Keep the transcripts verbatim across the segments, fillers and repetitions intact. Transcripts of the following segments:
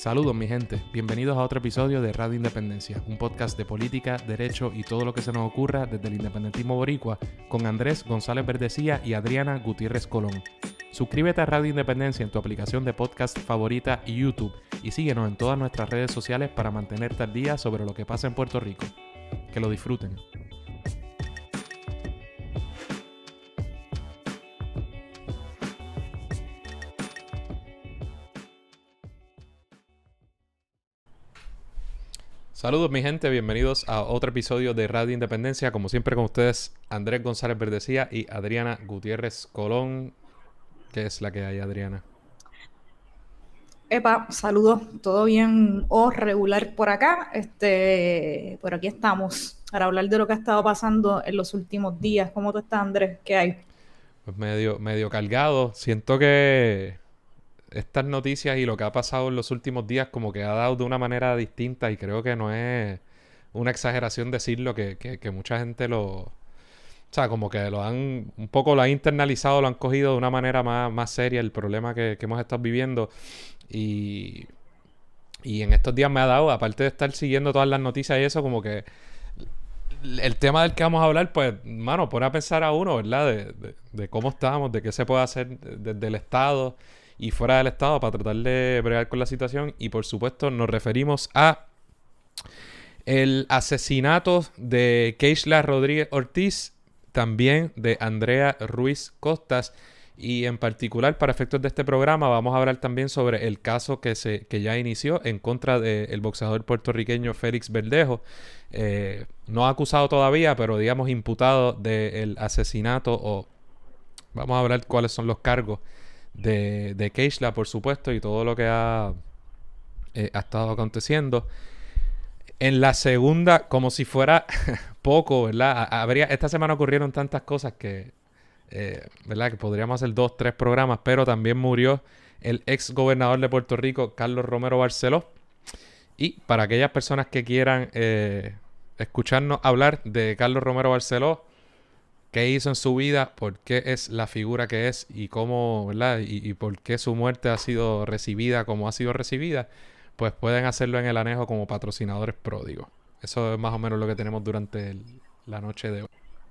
Saludos mi gente, bienvenidos a otro episodio de Radio Independencia, un podcast de política, derecho y todo lo que se nos ocurra desde el independentismo boricua con Andrés González Verdecía y Adriana Gutiérrez Colón. Suscríbete a Radio Independencia en tu aplicación de podcast favorita y YouTube y síguenos en todas nuestras redes sociales para mantenerte al día sobre lo que pasa en Puerto Rico. Que lo disfruten. Saludos mi gente, bienvenidos a otro episodio de Radio Independencia. Como siempre con ustedes, Andrés González Verdecía y Adriana Gutiérrez Colón. ¿Qué es la que hay, Adriana? Epa, saludos, todo bien o regular por acá. Este, por aquí estamos para hablar de lo que ha estado pasando en los últimos días. ¿Cómo tú estás, Andrés? ¿Qué hay? Pues medio, medio cargado. Siento que estas noticias y lo que ha pasado en los últimos días como que ha dado de una manera distinta y creo que no es una exageración decirlo que, que, que mucha gente lo... O sea, como que lo han... Un poco lo han internalizado, lo han cogido de una manera más, más seria el problema que, que hemos estado viviendo. Y... Y en estos días me ha dado, aparte de estar siguiendo todas las noticias y eso, como que... El tema del que vamos a hablar, pues, mano, pone a pensar a uno, ¿verdad? De, de, de cómo estamos, de qué se puede hacer desde el Estado y fuera del Estado para tratar de bregar con la situación. Y por supuesto nos referimos a el asesinato de Keishla Rodríguez Ortiz, también de Andrea Ruiz Costas, y en particular para efectos de este programa vamos a hablar también sobre el caso que se que ya inició en contra del boxeador puertorriqueño Félix Verdejo, eh, no acusado todavía, pero digamos imputado del asesinato, o vamos a hablar cuáles son los cargos de, de Keishla, por supuesto, y todo lo que ha, eh, ha estado aconteciendo. En la segunda, como si fuera poco, ¿verdad? Habría, esta semana ocurrieron tantas cosas que, eh, ¿verdad? Que podríamos hacer dos, tres programas, pero también murió el ex gobernador de Puerto Rico, Carlos Romero Barceló. Y para aquellas personas que quieran eh, escucharnos hablar de Carlos Romero Barceló, qué hizo en su vida, por qué es la figura que es y cómo, ¿verdad? Y, y por qué su muerte ha sido recibida como ha sido recibida, pues pueden hacerlo en el anejo como patrocinadores pródigos. Eso es más o menos lo que tenemos durante el, la noche de hoy.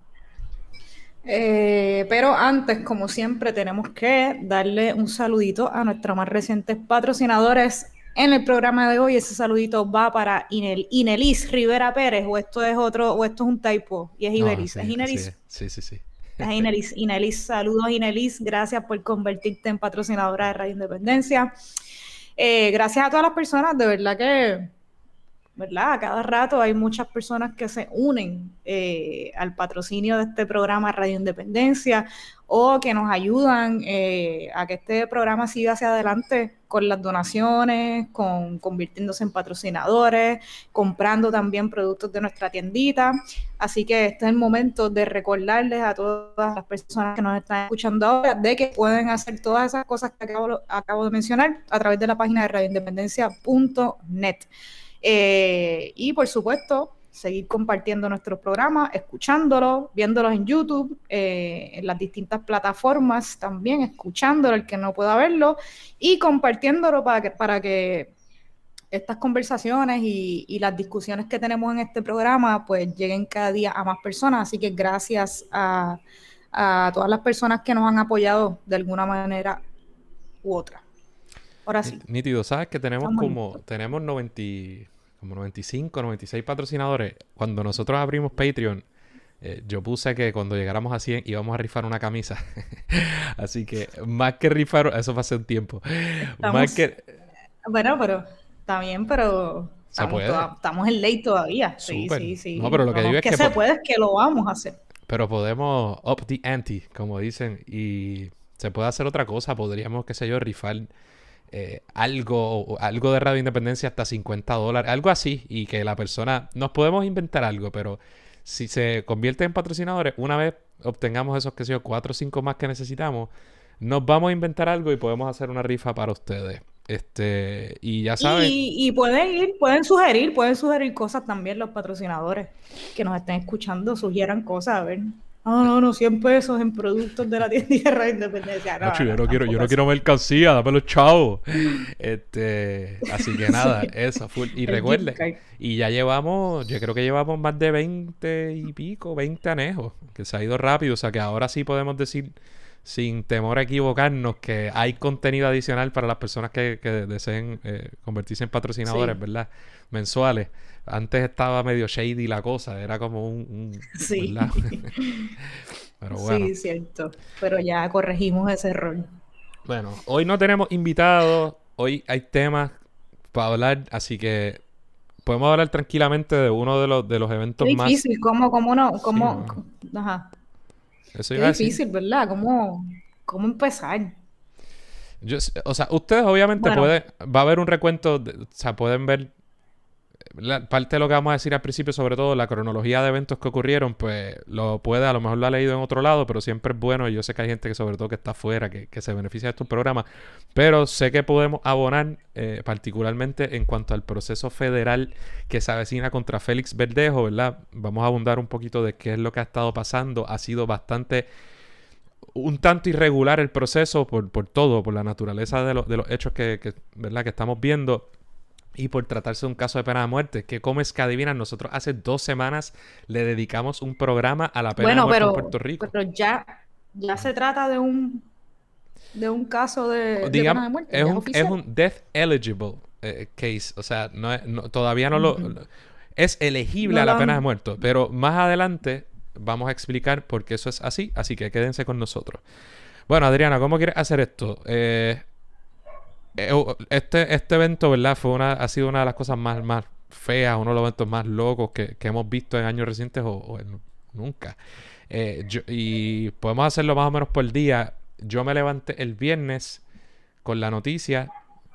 Eh, pero antes, como siempre, tenemos que darle un saludito a nuestros más recientes patrocinadores en el programa de hoy. Ese saludito va para Inel, Inelis Rivera Pérez, o esto es otro, o esto es un typo, y es Ibelis. No, sí, ¿es Inelis? Sí, sí, sí. Es Inelis. Inelis, saludos Inelis, gracias por convertirte en patrocinadora de Radio Independencia. Eh, gracias a todas las personas, de verdad que, ¿verdad? A cada rato hay muchas personas que se unen eh, al patrocinio de este programa Radio Independencia o que nos ayudan eh, a que este programa siga hacia adelante con las donaciones, con convirtiéndose en patrocinadores, comprando también productos de nuestra tiendita. Así que este es el momento de recordarles a todas las personas que nos están escuchando ahora de que pueden hacer todas esas cosas que acabo, acabo de mencionar a través de la página de radio independencia punto net. Eh, y por supuesto seguir compartiendo nuestros programas, escuchándolos, viéndolos en YouTube, eh, en las distintas plataformas también, escuchándolo el que no pueda verlo y compartiéndolo para que, para que estas conversaciones y, y las discusiones que tenemos en este programa pues lleguen cada día a más personas. Así que gracias a, a todas las personas que nos han apoyado de alguna manera u otra. Ahora sí. Nítido, ¿sabes? Que tenemos Estamos como listos. Tenemos noventa, como noventa y cinco, noventa y seis patrocinadores. Cuando nosotros abrimos Patreon, eh, yo puse que cuando llegáramos a cien íbamos a rifar una camisa. Así que más que rifar, eso fue hace un tiempo. Estamos, más que... Bueno, pero está bien, pero se estamos, puede. Toda, estamos en ley todavía. Súper. Sí, sí, sí. No, pero lo que no, digo es que, que se po- puede, es que lo vamos a hacer. Pero podemos up the ante, como dicen, y se puede hacer otra cosa. Podríamos, qué sé yo, rifar eh, algo, algo de Radio Independencia hasta cincuenta dólares, algo así, y que la persona, nos podemos inventar algo, pero si se convierte en patrocinadores, una vez obtengamos esos, qué sé yo, cuatro o cinco más que necesitamos, nos vamos a inventar algo y podemos hacer una rifa para ustedes. Este, y ya saben. Y, y pueden ir, pueden sugerir, pueden sugerir cosas también los patrocinadores que nos estén escuchando, sugieran cosas, a ver. No, no, no, cien pesos en productos de la tienda de Independencia. No, Nacho, yo no, no quiero, yo tampoco no así. quiero mercancía, dame los chavos. Este, así que nada, Sí, eso, full. Y el gift recuerde, card. y ya llevamos, yo creo que llevamos más de veinte y pico, veinte anejos, que se ha ido rápido, o sea que ahora sí podemos decir, sin temor a equivocarnos, que hay contenido adicional para las personas que, que deseen eh, convertirse en patrocinadores, Sí, ¿verdad? Mensuales. Antes estaba medio shady la cosa, era como un, un sí. ¿verdad? Pero bueno. Sí, cierto. Pero ya corregimos ese error. Bueno, hoy no tenemos invitados, hoy hay temas para hablar, así que podemos hablar tranquilamente de uno de los, de los Qué eventos más... difícil, ¿cómo, cómo no? Sí, ¿Cómo? no. Ajá. Eso Qué iba a decir. difícil, ¿verdad? ¿Cómo, cómo empezar? Yo, s- o sea, ustedes obviamente Bueno, pueden... Va a haber un recuento, de- o sea, pueden ver la parte de lo que vamos a decir al principio, sobre todo la cronología de eventos que ocurrieron, pues lo puede, a lo mejor lo ha leído en otro lado, pero siempre es bueno. Y yo sé que hay gente que, sobre todo, que está afuera, que, que se beneficia de estos programas, pero sé que podemos abonar, eh, particularmente en cuanto al proceso federal que se avecina contra Félix Verdejo, ¿verdad? Vamos a abundar un poquito de qué es lo que ha estado pasando. Ha sido bastante, un tanto irregular el proceso por, por todo, por la naturaleza de, lo- de los hechos que, que, ¿verdad? que estamos viendo. Y por tratarse de un caso de pena de muerte, que como es que adivinan, nosotros hace dos semanas le dedicamos un programa a la pena de bueno, muerte en pero, Puerto Rico. pero ya, ya se trata de un, de un caso de, de pena Digamos, de muerte, es ya es un, es oficial. un death eligible eh, case. O sea, no es- no- todavía no lo, Ujú. lo- es elegible No a lo la pena de han... muerte. Pero más adelante vamos a explicar por qué eso es así. Así que quédense con nosotros. Bueno, Adriana, ¿cómo quieres hacer esto? Eh, eh, oh, este, este evento, ¿verdad? Fue una, ha sido una de las cosas más, más feas, uno de los eventos más locos que, que hemos visto en años recientes o, o en- nunca. Eh, yo- y podemos hacerlo más o menos por día. Yo me levanté el viernes con la noticia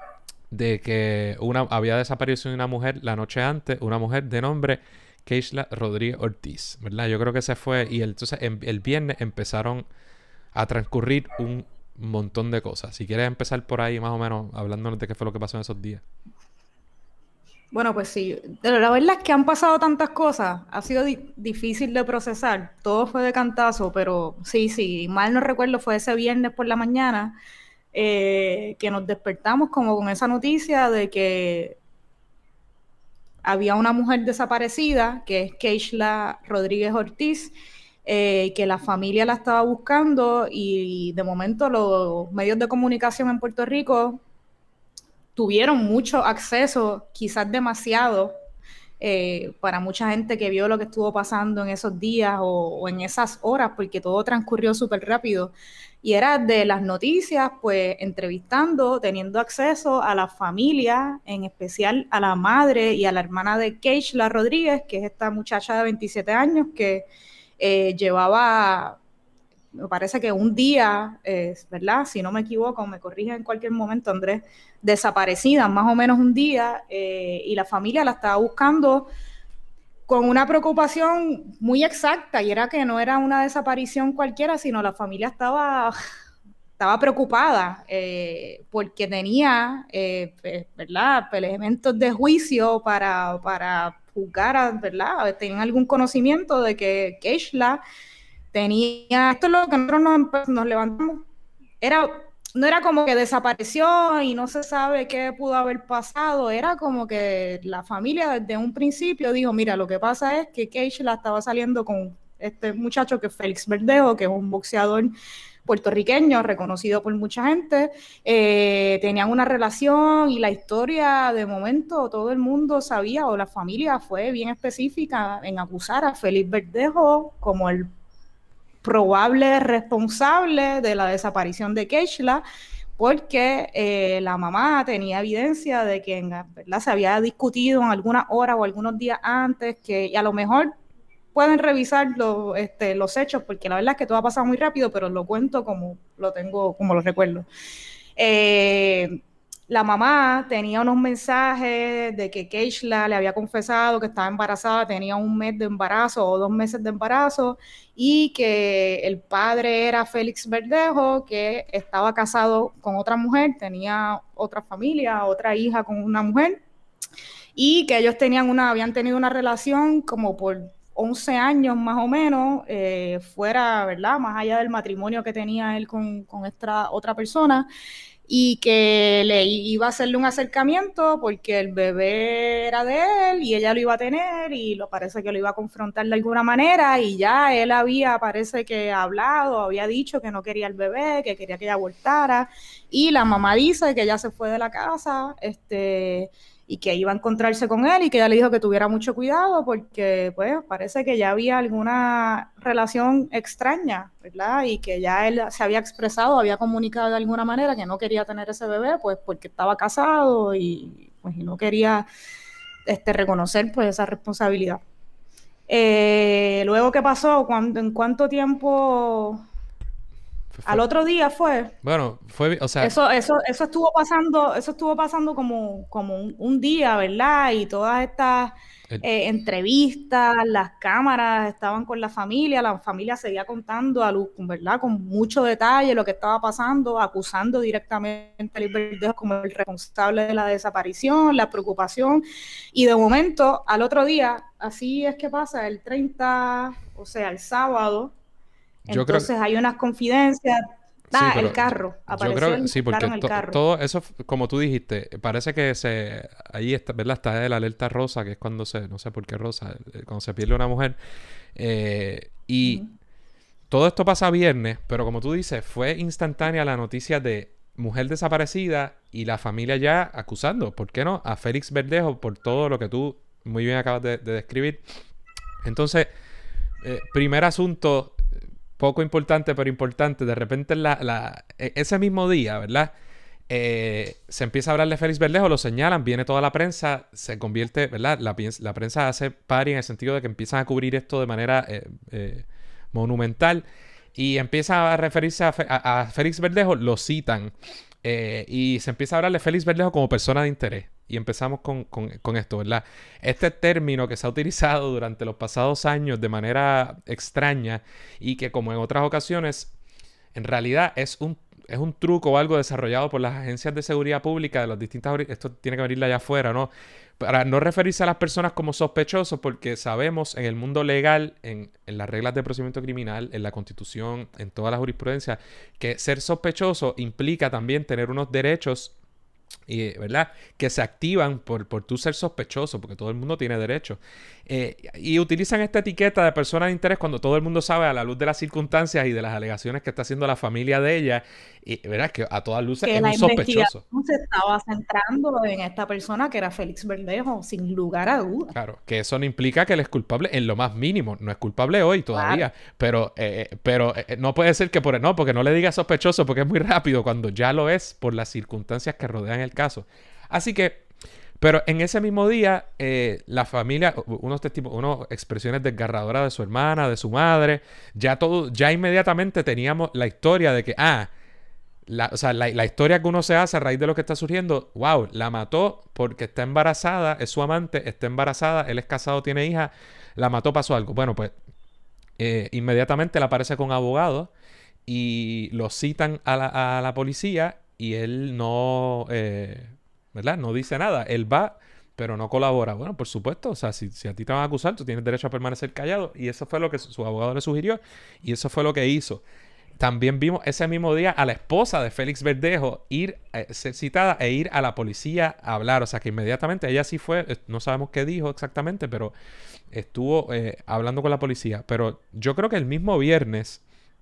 de que una, había desaparecido una mujer la noche antes, una mujer de nombre Keishla Rodríguez Ortiz, ¿verdad? Yo creo que se fue y el- entonces en- el viernes empezaron a transcurrir un montón de cosas. Si quieres empezar por ahí más o menos hablándonos de qué fue lo que pasó en esos días. Bueno, pues sí, pero la verdad es que han pasado tantas cosas, ha sido di- difícil de procesar, todo fue de cantazo, pero sí, sí, mal no recuerdo, fue ese viernes por la mañana eh, que nos despertamos como con esa noticia de que había una mujer desaparecida, que es Keishla Rodríguez Ortiz, eh, que la familia la estaba buscando y de momento los medios de comunicación en Puerto Rico tuvieron mucho acceso, quizás demasiado, eh, para mucha gente que vio lo que estuvo pasando en esos días o, o en esas horas, porque todo transcurrió súper rápido. Y era de las noticias, pues entrevistando, teniendo acceso a la familia, en especial a la madre y a la hermana de Keishla Rodríguez, que es esta muchacha de veintisiete años que eh, llevaba, me parece que un día, eh, ¿verdad? Si no me equivoco, me corrige en cualquier momento, Andrés, desaparecida, más o menos un día, eh, y la familia la estaba buscando con una preocupación muy exacta, y era que no era una desaparición cualquiera, sino la familia estaba, estaba preocupada eh, porque tenía, eh, ¿verdad?, elementos de juicio para, para juzgar, a, ¿verdad? Tenían algún conocimiento de que Keishla tenía, esto es lo que nosotros nos, nos levantamos, era, no era como que desapareció y no se sabe qué pudo haber pasado, era como que la familia desde un principio dijo, mira, lo que pasa es que Keishla estaba saliendo con este muchacho que es Félix Verdejo, que es un boxeador puertorriqueño, reconocido por mucha gente, eh, tenían una relación y la historia de momento todo el mundo sabía, o la familia fue bien específica en acusar a Félix Verdejo como el probable responsable de la desaparición de Keishla, porque eh, la mamá tenía evidencia de que en, ¿verdad? Se había discutido en algunas horas o algunos días antes, que y a lo mejor pueden revisar lo, este, los hechos, porque la verdad es que todo ha pasado muy rápido, pero lo cuento como lo tengo, como lo recuerdo. Eh, la mamá tenía unos mensajes de que Keishla le había confesado que estaba embarazada, tenía un mes de embarazo o dos meses de embarazo, y que el padre era Félix Verdejo, que estaba casado con otra mujer, tenía otra familia, otra hija con una mujer, y que ellos tenían una, habían tenido una relación como por once años más o menos, eh, fuera, ¿verdad? Más allá del matrimonio que tenía él con, con esta otra persona, y que le iba a hacerle un acercamiento porque el bebé era de él y ella lo iba a tener y lo parece que lo iba a confrontar de alguna manera, y ya él había, parece que hablado, había dicho que no quería el bebé, que quería que ella abortara, y la mamá dice que ella se fue de la casa, este... y que iba a encontrarse con él y que ella le dijo que tuviera mucho cuidado porque pues parece que ya había alguna relación extraña, ¿verdad? Y que ya él se había expresado, había comunicado de alguna manera que no quería tener ese bebé pues porque estaba casado y pues y no quería este, reconocer pues esa responsabilidad. Eh, luego, ¿qué pasó? ¿Cuándo, ¿En cuánto tiempo? Al Fue, otro día fue. bueno, fue, o sea, Eso, eso, eso estuvo pasando, eso estuvo pasando como, como un, un día, ¿verdad? Y todas estas el- eh, entrevistas, las cámaras estaban con la familia, la familia seguía contando a luz, ¿verdad? Con mucho detalle lo que estaba pasando, acusando directamente a Luis Verdejo como el responsable de la desaparición, la preocupación. Y de momento, al otro día, así es que pasa, el treinta, o sea, el sábado, yo creo que entonces hay unas confidencias. sí, Ah, el pero yo, carro. yo Apareció creo que el sí, carro porque en el to- carro. todo eso, f- como tú dijiste, parece que se ahí está, ¿verdad? Está el alerta rosa, que es cuando se, no sé por qué rosa, eh, cuando se pierde una mujer. Eh, y Ujú. todo esto pasa viernes, pero como tú dices, fue instantánea la noticia de mujer desaparecida y la familia ya acusando, ¿por qué no? A Félix Verdejo por todo lo que tú muy bien acabas de, de describir. Entonces, eh, primer asunto, poco importante, pero importante, de repente la, la, e- ese mismo día, ¿verdad? Eh, se empieza a hablar de Félix Verdejo, lo señalan, viene toda la prensa, se convierte, ¿verdad? La, la prensa hace party en el sentido de que empiezan a cubrir esto de manera eh, eh, monumental y empieza a referirse a, Fe- a, a Félix Verdejo, lo citan eh, y se empieza a hablar de Félix Verdejo como persona de interés. Y empezamos con, con, con esto, ¿verdad? Este término que se ha utilizado durante los pasados años de manera extraña y que como en otras ocasiones en realidad es un, es un truco o algo desarrollado por las agencias de seguridad pública de las distintas... ori- Esto tiene que venir de allá afuera, ¿no? Para no referirse a las personas como sospechosos, porque sabemos en el mundo legal, en, en las reglas de procedimiento criminal, en la Constitución, en toda la jurisprudencia, que ser sospechoso implica también tener unos derechos y, ¿verdad? Que se activan por, por tú ser sospechoso, porque todo el mundo tiene derecho. Eh, y utilizan esta etiqueta de persona de interés cuando todo el mundo sabe, a la luz de las circunstancias y de las alegaciones que está haciendo la familia de ella, y, ¿verdad? Que a todas luces Que es la un investigación sospechoso. se estaba centrando en esta persona que era Félix Verdejo, sin lugar a dudas. Claro, que eso no implica que él es culpable en lo más mínimo. No es culpable hoy Claro. todavía, pero, eh, pero eh, no puede ser que por el no, porque no le diga sospechoso, porque es muy rápido cuando ya lo es por las circunstancias que rodean el caso. Así que, pero en ese mismo día, eh, la familia, unos testimonios, unas expresiones desgarradoras de su hermana, de su madre, ya todo, ya inmediatamente teníamos la historia de que, ah, la, o sea, la, la historia que uno se hace a raíz de lo que está surgiendo, wow, la mató porque está embarazada, es su amante, está embarazada, él es casado, tiene hija, la mató, pasó algo. Bueno, pues eh, inmediatamente él aparece con abogado y lo citan a la, a la policía y él no, eh, ¿verdad? No dice nada. Él va, pero no colabora. Bueno, por supuesto, o sea, si, si a ti te van a acusar, tú tienes derecho a permanecer callado y eso fue lo que su, su abogado le sugirió y eso fue lo que hizo. También vimos ese mismo día a la esposa de Félix Verdejo ir, eh, ser citada e ir a la policía a hablar. O sea que inmediatamente ella sí fue, eh, no sabemos qué dijo exactamente, pero estuvo eh, hablando con la policía. Pero yo creo que el mismo viernes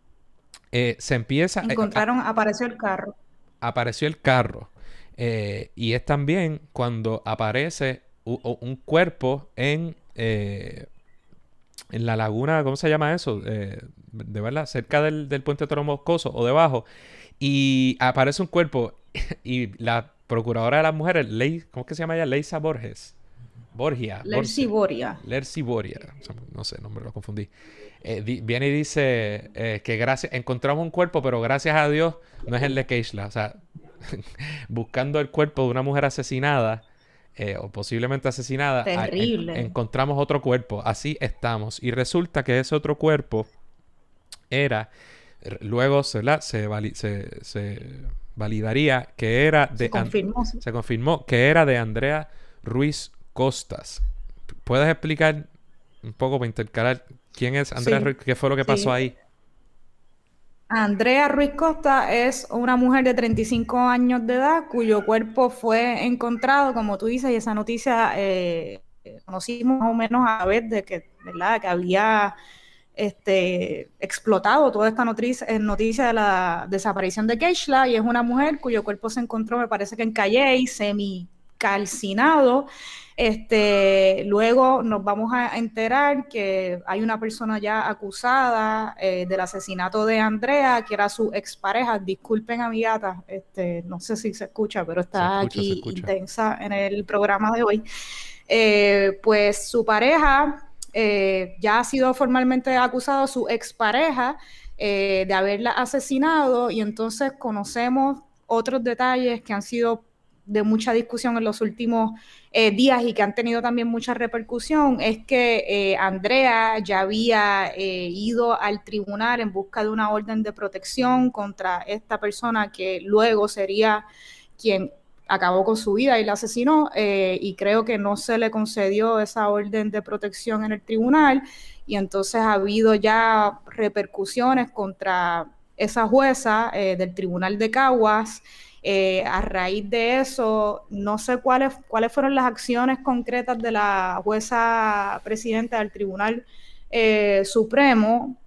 eh, se empieza, eh, a- Encontraron, apareció el carro. apareció el carro. Eh, y es también cuando aparece u- u- un cuerpo en, eh, en la laguna, ¿cómo se llama eso? Eh, de verdad, cerca del, del puente Toro Moscoso o debajo. Y aparece un cuerpo y la procuradora de las mujeres, Ley, ¿cómo es que se llama ella? Leisa Borges. Borgia, Lercy Borgia. Boria. Lercy Boria. O sea, no sé, no me lo confundí. Eh, di- viene y dice eh, que gracias, encontramos un cuerpo, pero gracias a Dios no es el de Keishla. O sea, buscando el cuerpo de una mujer asesinada eh, o posiblemente asesinada, a- en- Terrible. encontramos otro cuerpo. Así estamos. Y resulta que ese otro cuerpo era, r- luego se, la- se, vali- se- se validaría que era de, Se An- confirmó. Sí. se confirmó que era de Andrea Ruiz Costas. ¿Puedes explicar un poco para intercalar, ¿quién es Andrea Sí, Ruiz? ¿Qué fue lo que pasó sí. ahí? Andrea Ruiz Costa es una mujer de treinta y cinco años de edad cuyo cuerpo fue encontrado, como tú dices, y esa noticia eh, conocimos más o menos a ver de que, ¿verdad? Que había este, explotado toda esta noticia, noticia de la desaparición de Keishla, y es una mujer cuyo cuerpo se encontró, me parece que en Calley, semi calcinado. Este, luego nos vamos a enterar que hay una persona ya acusada eh, del asesinato de Andrea, que era su expareja. Disculpen a mi gata, este, no sé si se escucha, pero Se está escucha, se aquí escucha. intensa en el programa de hoy. Eh, pues su pareja eh, ya ha sido formalmente acusado, su expareja, eh, de haberla asesinado, y entonces conocemos otros detalles que han sido de mucha discusión en los últimos eh, días y que han tenido también mucha repercusión. Es que eh, Andrea ya había eh, ido al tribunal en busca de una orden de protección contra esta persona que luego sería quien acabó con su vida y la asesinó, eh, y creo que no se le concedió esa orden de protección en el tribunal, y entonces ha habido ya repercusiones contra esa jueza eh, del tribunal de Caguas. Eh, a raíz de eso, no sé cuáles, cuáles fueron las acciones concretas de la jueza presidenta del Tribunal eh, Supremo,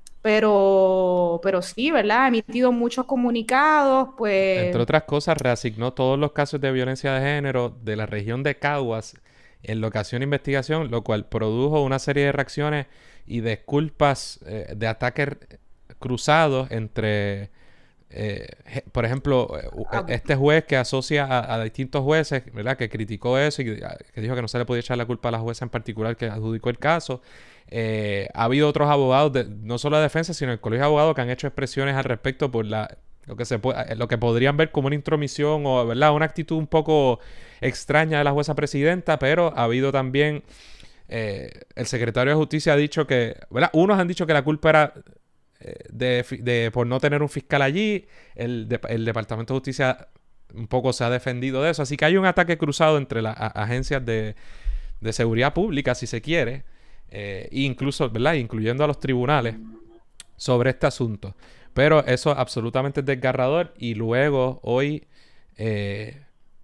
pero, pero sí, ¿verdad? Ha emitido muchos comunicados, Entre pues. otras cosas, reasignó todos los casos de violencia de género de la región de Caguas en locación de investigación, lo cual produjo una serie de reacciones y disculpas eh, de ataques cruzados entre, eh, por ejemplo, eh, este juez que asocia a, a distintos jueces, ¿verdad? Que criticó eso y que, que dijo que no se le podía echar la culpa a la jueza en particular que adjudicó el caso. Eh, ha habido otros abogados, de, no solo de defensa, sino el colegio de abogados que han hecho expresiones al respecto por la lo que se puede, lo que podrían ver como una intromisión o, ¿verdad?, una actitud un poco extraña de la jueza presidenta, pero ha habido también eh, el secretario de Justicia ha dicho que, ¿verdad? Unos han dicho que la culpa era eh, de, de por no tener un fiscal allí, el, de, el Departamento de Justicia un poco se ha defendido de eso, así que hay un ataque cruzado entre las agencias de, de seguridad pública, si se quiere, eh, incluso, ¿verdad?, incluyendo a los tribunales sobre este asunto. Pero eso absolutamente es desgarrador. Y luego, hoy, eh,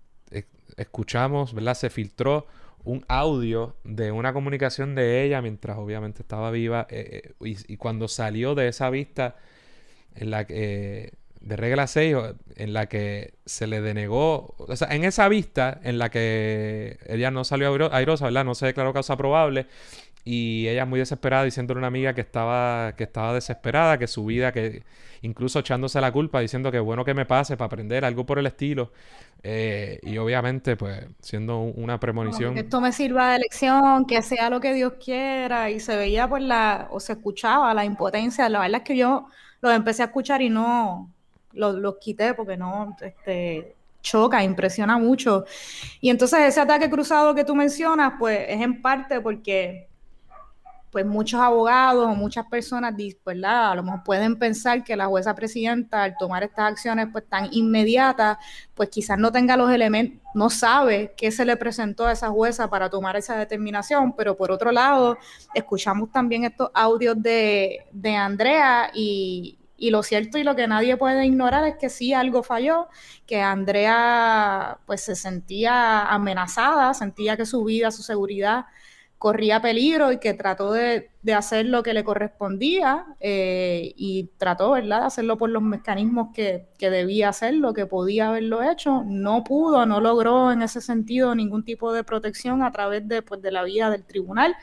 escuchamos, ¿verdad? Se filtró un audio de una comunicación de ella mientras obviamente estaba viva. Eh, y, y cuando salió de esa vista en la que, eh, de regla seis, en la que se le denegó, o sea, en esa vista en la que ella no salió airosa, ¿verdad? No se declaró causa probable. Y ella muy desesperada, diciéndole a una amiga que estaba, que estaba desesperada, que su vida, que incluso echándose la culpa, diciendo que bueno que me pase para aprender, algo por el estilo. Eh, y obviamente, pues, siendo una Como que premonición. esto me sirva de lección, que sea lo que Dios quiera, y se veía pues la, o se escuchaba la impotencia. La verdad es que yo los empecé a escuchar y no los, los quité porque no, este, choca, impresiona mucho. Y entonces ese ataque cruzado que tú mencionas, pues es en parte porque pues muchos abogados o muchas personas, ¿verdad?, a lo mejor pueden pensar que la jueza presidenta, al tomar estas acciones pues tan inmediatas, pues quizás no tenga los elementos, no sabe qué se le presentó a esa jueza para tomar esa determinación. Pero por otro lado, escuchamos también estos audios de, de Andrea, y, y lo cierto y lo que nadie puede ignorar es que sí, algo falló, que Andrea pues se sentía amenazada, sentía que su vida, su seguridad corría peligro, y que trató de, de hacer lo que le correspondía, eh, y trató, ¿verdad?, de hacerlo por los mecanismos que, que debía hacerlo, que podía haberlo hecho. No pudo, no logró en ese sentido ningún tipo de protección a través de, pues, de la vía del tribunal,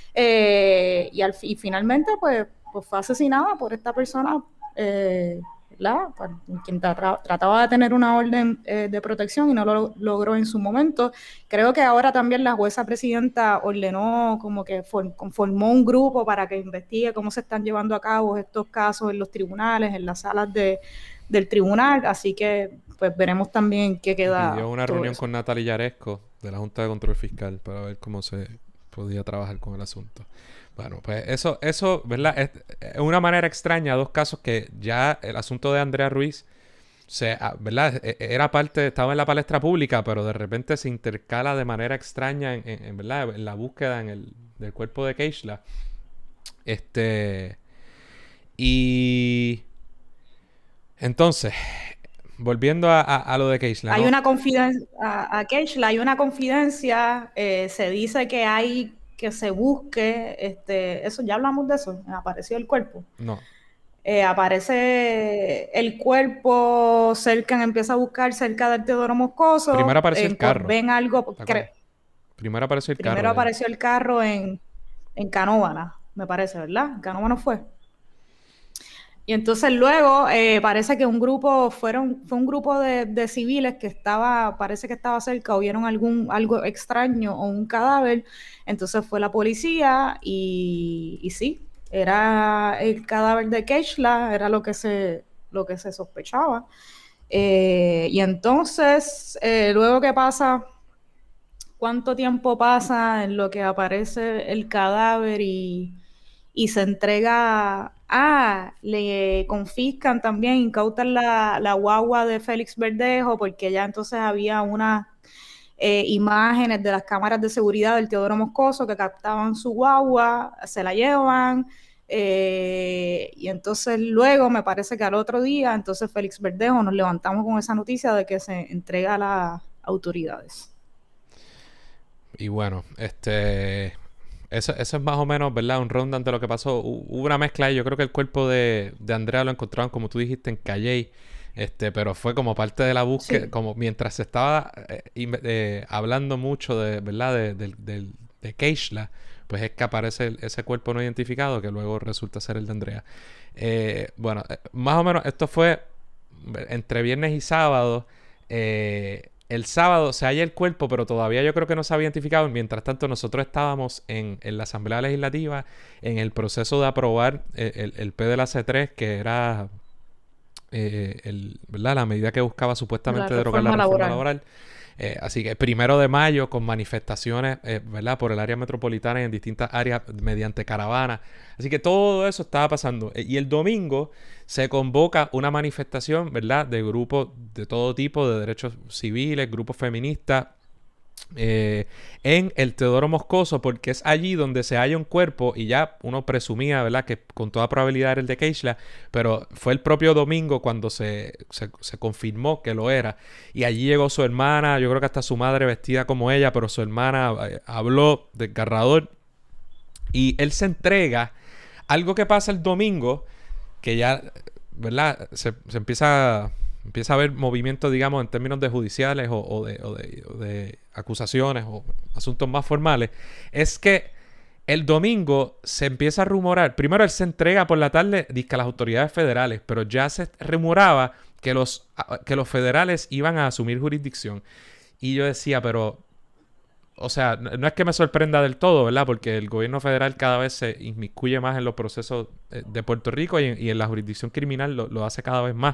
eh, y, al, y finalmente pues, pues fue asesinada por esta persona, eh, ¿verdad?, quien tra trataba de tener una orden eh, de protección y no lo logró en su momento. Creo que ahora también la jueza presidenta ordenó, como que for formó un grupo para que investigue cómo se están llevando a cabo estos casos en los tribunales, en las salas de, del tribunal, así que pues veremos también qué queda Pidió una todo reunión eso. con Natalia Yaresco de la Junta de Control Fiscal para ver cómo se podía trabajar con el asunto. Bueno, pues eso, eso, ¿verdad? Es, es una manera extraña, dos casos que ya el asunto de Andrea Ruiz, se, ¿verdad? Era parte, estaba en la palestra pública, pero de repente se intercala de manera extraña en, en, en ¿verdad?, en la búsqueda, en el, del cuerpo de Keishla. Este... Y... Entonces, volviendo a, a, a lo de Keishla, hay ¿no? una confidencia, a, a Keishla hay una confidencia, eh, se dice que hay que se busque, este, eso ya hablamos de eso, apareció el cuerpo. No. Eh, aparece el cuerpo cerca, empieza a buscar cerca del Teodoro Moscoso. Primero apareció en, el carro. Ven algo. Cre- Primero apareció el primero carro. apareció el carro en, en Canóvana, me parece, ¿verdad? En Canóvana fue. Y entonces luego eh, parece que un grupo, fueron, fue un grupo de, de civiles que estaba, parece que estaba cerca o vieron algún, algo extraño o un cadáver. Entonces fue la policía y, y sí, era el cadáver de Keishla, era lo que se, lo que se sospechaba. Eh, y entonces, eh, luego que pasa, ¿cuánto tiempo pasa en lo que aparece el cadáver y, y se entrega? Ah, le confiscan también, incautan la, la guagua de Félix Verdejo, porque ya entonces había unas eh, imágenes de las cámaras de seguridad del Teodoro Moscoso que captaban su guagua, se la llevan, eh, y entonces luego, me parece que al otro día, entonces Félix Verdejo, nos levantamos con esa noticia de que se entrega a las autoridades. Y bueno, este... Eso, eso es más o menos, ¿verdad? Un rundown de lo que pasó. Hubo una mezcla y yo creo que el cuerpo de, de Andrea lo encontraron, como tú dijiste, en Calley. Este, pero fue como parte de la búsqueda, sí. Como mientras se estaba eh, eh, hablando mucho de, ¿verdad? De, de, de, de Keishla, pues es que aparece el, ese cuerpo no identificado que luego resulta ser el de Andrea. Eh, bueno, más o menos esto fue entre viernes y sábado. Eh, el sábado se halla el cuerpo, pero todavía yo creo que no se había identificado. Mientras tanto, nosotros estábamos en, en la Asamblea Legislativa en el proceso de aprobar el, el, el P de la C tres, que era eh, el, ¿verdad? La medida que buscaba supuestamente la derogar la reforma laboral. laboral. Eh, así que primero de mayo, con manifestaciones, eh, ¿verdad? Por el área metropolitana y en distintas áreas mediante caravanas. Así que todo eso estaba pasando. Y el domingo se convoca una manifestación, ¿verdad? De grupos de todo tipo, de derechos civiles, grupos feministas, eh, en el Teodoro Moscoso, porque es allí donde se halla un cuerpo y ya uno presumía, ¿verdad? Que con toda probabilidad era el de Keishla, pero fue el propio domingo cuando se, se, se confirmó que lo era. Y allí llegó su hermana, yo creo que hasta su madre vestida como ella, pero su hermana eh, habló desgarrador y él se entrega. Algo que pasa el domingo, que ya, ¿verdad? Se, se empieza... Empieza a haber movimiento, digamos, en términos de judiciales o, o, de, o, de, o de acusaciones o asuntos más formales, es que el domingo se empieza a rumorar. Primero él se entrega por la tarde, dizque a las autoridades federales, pero ya se rumoraba que los, que los federales iban a asumir jurisdicción. Y yo decía, pero... O sea, no es que me sorprenda del todo, ¿verdad? Porque el gobierno federal cada vez se inmiscuye más en los procesos de Puerto Rico y en, y en la jurisdicción criminal lo, lo hace cada vez más.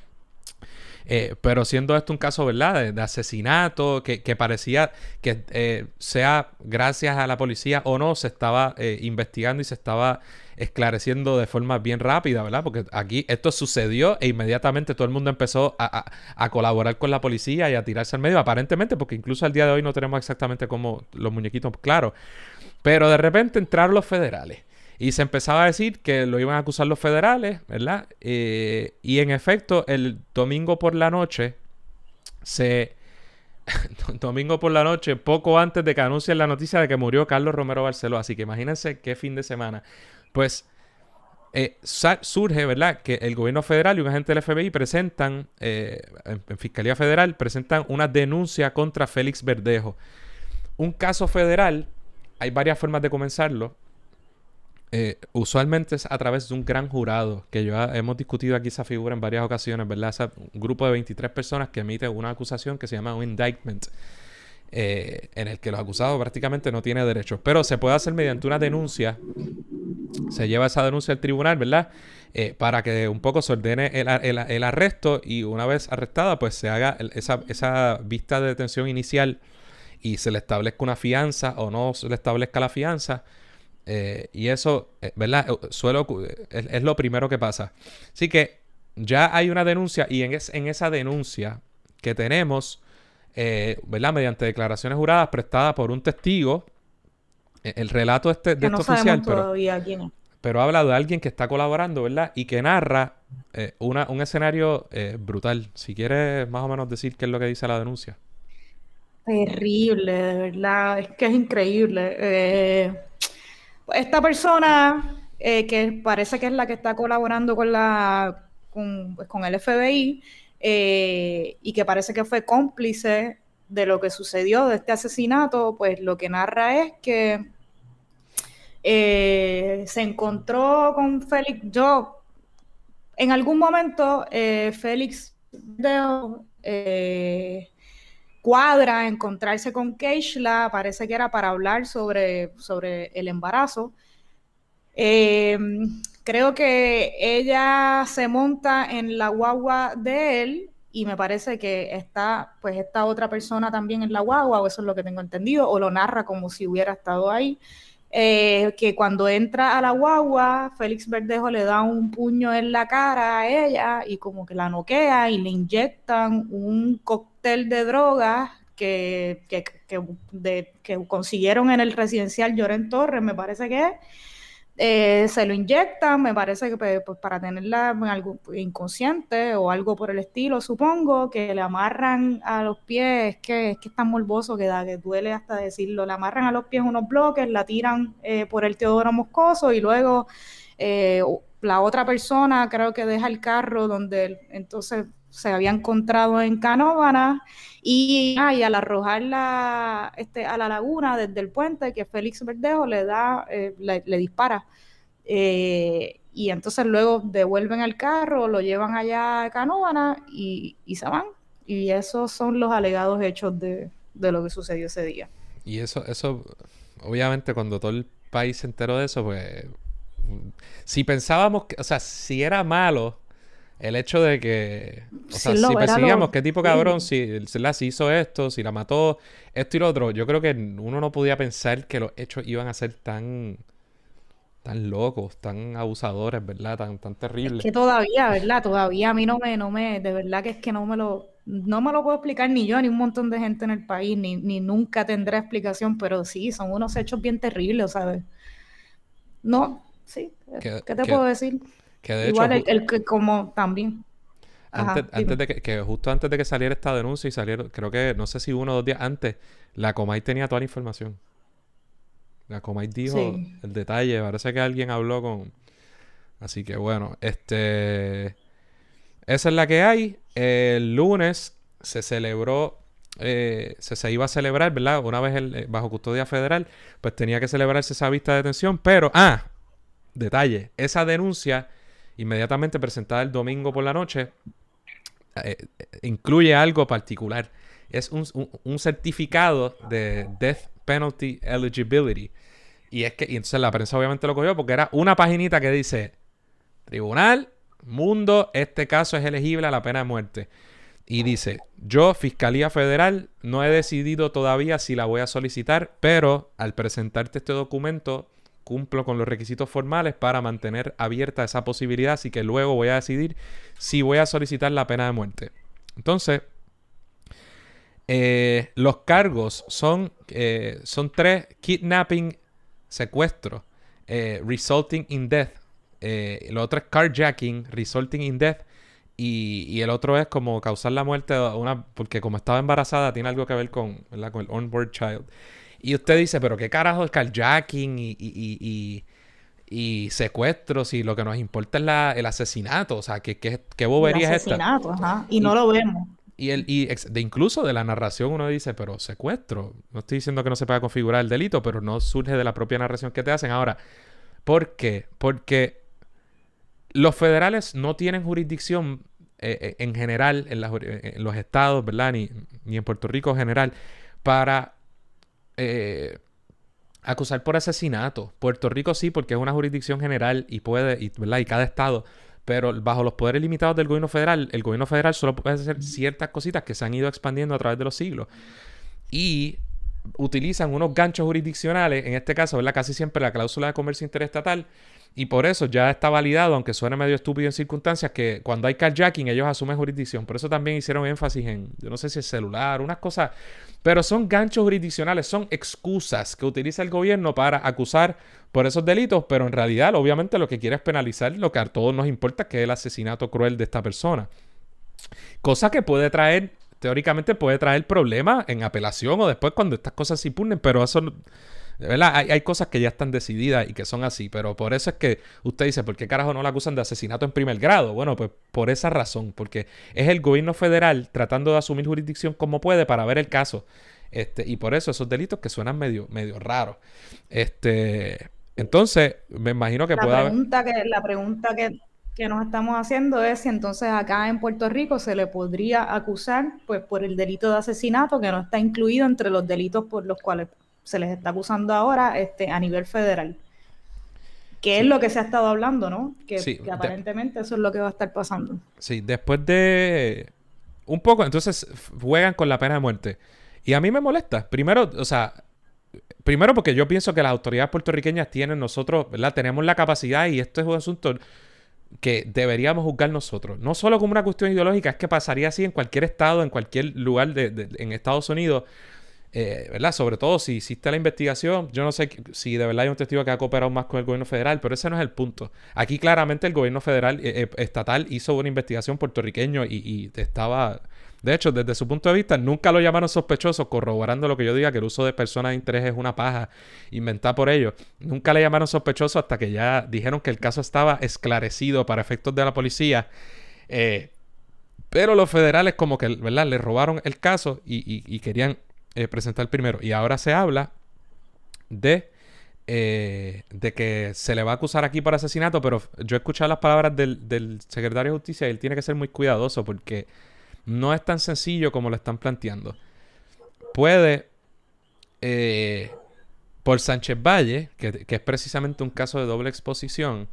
Eh, pero siendo esto un caso, ¿verdad? De, de asesinato, que, que parecía que eh, sea gracias a la policía o no, se estaba eh, investigando y se estaba esclareciendo de forma bien rápida, ¿verdad? Porque aquí esto sucedió e inmediatamente todo el mundo empezó a, a, a colaborar con la policía y a tirarse al medio, aparentemente, porque incluso al día de hoy no tenemos exactamente cómo los muñequitos claros. Pero de repente entraron los federales. Y se empezaba a decir que lo iban a acusar los federales, ¿verdad? Eh, y en efecto, el domingo por la noche, se... domingo por la noche, poco antes de que anuncien la noticia de que murió Carlos Romero Barceló. Así que imagínense qué fin de semana. Pues eh, surge, ¿verdad? Que el gobierno federal y un agente del F B I presentan, eh, en, en Fiscalía Federal, presentan una denuncia contra Félix Verdejo. Un caso federal, hay varias formas de comenzarlo. Eh, usualmente es a través de un gran jurado, que ya hemos discutido aquí esa figura en varias ocasiones, ¿verdad? Esa, un grupo de veintitrés personas que emite una acusación que se llama un indictment, eh, en el que los acusados prácticamente no tienen derechos, pero se puede hacer mediante una denuncia. Se lleva esa denuncia al tribunal, ¿verdad? Eh, para que un poco se ordene el, el, el arresto y una vez arrestada, pues se haga el, esa, esa vista de detención inicial y se le establezca una fianza o no se le establezca la fianza. Eh, y eso, eh, ¿verdad? Suelo, es, es lo primero que pasa. Así que ya hay una denuncia y en, es, en esa denuncia que tenemos, eh, ¿verdad? Mediante declaraciones juradas prestadas por un testigo, el relato este, de que este no sabemos oficial, pero, todavía quién es. pero habla de alguien que está colaborando, ¿verdad? Y que narra eh, una, un escenario eh, brutal. Si quieres más o menos decir qué es lo que dice la denuncia. Terrible, de verdad, es que es increíble. Eh, esta persona, eh, que parece que es la que está colaborando con la con, pues, con el F B I, eh, y que parece que fue cómplice de lo que sucedió, de este asesinato, pues lo que narra es que eh, se encontró con Félix. Yo, en algún momento, eh, Félix Verdejo, eh, cuadra encontrarse con Keishla, parece que era para hablar sobre, sobre el embarazo. Eh, creo que ella se monta en la guagua de él y me parece que está, pues esta otra persona también en la guagua, o eso es lo que tengo entendido, o lo narra como si hubiera estado ahí. Eh, que cuando entra a la guagua, Félix Verdejo le da un puño en la cara a ella y como que la noquea y le inyectan un cóctel de drogas que, que, que, de, que consiguieron en el residencial Lloren Torres, me parece que es. Eh, se lo inyectan, me parece que pues, pues, para tenerla en algo inconsciente o algo por el estilo, supongo, que le amarran a los pies, es que es que es tan morboso que da, que duele hasta decirlo, le amarran a los pies unos bloques, la tiran eh, por el Teodoro Moscoso y luego eh, la otra persona creo que deja el carro donde él, entonces se había encontrado en Canóvanas y, ah, y al arrojarla este, a la laguna desde el puente, que Félix Verdejo le da, eh, le, le dispara. Eh, y entonces luego devuelven el carro, lo llevan allá a Canóvanas y, y se van. Y esos son los alegados hechos de, de lo que sucedió ese día. Y eso, eso, obviamente, cuando todo el país se enteró de eso, pues. Si pensábamos que, o sea, si era malo el hecho de que, o sea, Sí, si lo, era perseguíamos lo, qué tipo sí. cabrón, si, si, la, si hizo esto, si la mató, esto y lo otro, yo creo que uno no podía pensar que los hechos iban a ser tan, tan locos, tan abusadores, ¿verdad? Tan, tan Es terribles. que todavía, ¿verdad? Todavía a mí no me, no me, de verdad que es que no me lo, no me lo puedo explicar ni yo, ni un montón de gente en el país, ni, ni nunca tendré explicación, pero sí, son unos hechos bien terribles, ¿sabes? No, sí, Que, ¿qué te que, puedo decir? que de hecho, Igual el, ju- el que como también. antes, Ajá, antes dime. de que, que justo antes de que saliera esta denuncia y saliera, creo que, no sé si uno o dos días antes, la Comay tenía toda la información. La Comay dijo Sí. el detalle, parece que alguien habló con... Así que bueno, este... esa es la que hay. El lunes se celebró, eh, se, se iba a celebrar, ¿verdad? Una vez el, eh, bajo custodia federal, pues tenía que celebrarse esa vista de detención, pero, ah, detalle, esa denuncia inmediatamente presentada el domingo por la noche eh, eh, incluye algo particular. Es un, un, un certificado de Death Penalty Eligibility. Y es que, y entonces la prensa obviamente lo cogió porque era una paginita que dice: Tribunal, Mundo, este caso es elegible a la pena de muerte. Y dice: yo, Fiscalía Federal, no he decidido todavía si la voy a solicitar, pero al presentarte este documento cumplo con los requisitos formales para mantener abierta esa posibilidad, así que luego voy a decidir si voy a solicitar la pena de muerte. Entonces, eh, los cargos son, eh, son tres: kidnapping, secuestro, eh, resulting in death. Eh, lo otro es carjacking, resulting in death. Y, y el otro es como causar la muerte a una, porque como estaba embarazada tiene algo que ver con, ¿verdad? Con el onboard child. Y usted dice, pero qué carajo es carjacking y, y, y, y, y secuestros, y lo que nos importa es la, el asesinato. O sea, ¿qué, qué, qué El bobería es esta? asesinato, ajá. Y no Y, lo vemos. y, el, y ex- de incluso de la narración uno dice, pero secuestro. No estoy diciendo que no se pueda configurar el delito, pero no surge de la propia narración que te hacen. Ahora, ¿por qué? Porque los federales no tienen jurisdicción eh, eh, en general en, las juri- en los estados, ¿verdad? Ni, ni en Puerto Rico en general, para eh, acusar por asesinato. Puerto Rico sí, porque es una jurisdicción general y puede, y, ¿verdad? Y cada estado. Pero bajo los poderes limitados del gobierno federal, el gobierno federal solo puede hacer ciertas cositas que se han ido expandiendo a través de los siglos. Y utilizan unos ganchos jurisdiccionales, en este caso, ¿verdad? Casi siempre la cláusula de comercio interestatal, Y por eso ya está validado, aunque suene medio estúpido en circunstancias, que cuando hay carjacking ellos asumen jurisdicción. Por eso también hicieron énfasis en, yo no sé si es celular, unas cosas, pero son ganchos jurisdiccionales, son excusas que utiliza el gobierno para acusar por esos delitos, pero en realidad obviamente lo que quiere es penalizar lo que a todos nos importa, que es el asesinato cruel de esta persona. Cosa que puede traer, teóricamente puede traer problemas en apelación o después cuando estas cosas se impugnen, pero eso... De verdad, hay, hay cosas que ya están decididas y que son así, pero por eso es que usted dice, ¿por qué carajo no la acusan de asesinato en primer grado? Bueno, pues por esa razón, porque es el gobierno federal tratando de asumir jurisdicción como puede para ver el caso. Este, y por eso esos delitos que suenan medio, medio raros. Este, entonces, me imagino que La pueda haber... pregunta que, la pregunta que, que nos estamos haciendo es si entonces acá en Puerto Rico se le podría acusar pues por el delito de asesinato que no está incluido entre los delitos por los cuales se les está acusando ahora este, a nivel federal. Que es Sí, lo que se ha estado hablando, ¿no? Que, sí, que de- aparentemente eso es lo que va a estar pasando. sí, después de un poco, entonces f- juegan con la pena de muerte. Y a mí me molesta. Primero, o sea, primero porque yo pienso que las autoridades puertorriqueñas tienen nosotros, ¿verdad? Tenemos la capacidad y esto es un asunto que deberíamos juzgar nosotros. No solo como una cuestión ideológica, es que pasaría así en cualquier estado, en cualquier lugar de, de- en Estados Unidos. Eh, ¿verdad? Sobre todo si hiciste la investigación, yo no sé si de verdad hay un testigo que ha cooperado más con el gobierno federal, pero ese no es el punto. Aquí claramente el gobierno federal, eh, eh, estatal, hizo una investigación puertorriqueño y, y estaba... De hecho, desde su punto de vista, nunca lo llamaron sospechoso, corroborando lo que yo diga, que el uso de personas de interés es una paja inventada por ellos. Nunca le llamaron sospechoso hasta que ya dijeron que el caso estaba esclarecido para efectos de la policía. Eh, pero los federales como que, ¿verdad? Le robaron el caso y, y, y querían eh, presentar primero. Y ahora se habla de, eh, de que se le va a acusar aquí por asesinato, pero yo he escuchado las palabras del, del secretario de Justicia y él tiene que ser muy cuidadoso porque no es tan sencillo como lo están planteando. Puede, eh, por Sánchez Valle, que, que es precisamente un caso de doble exposición,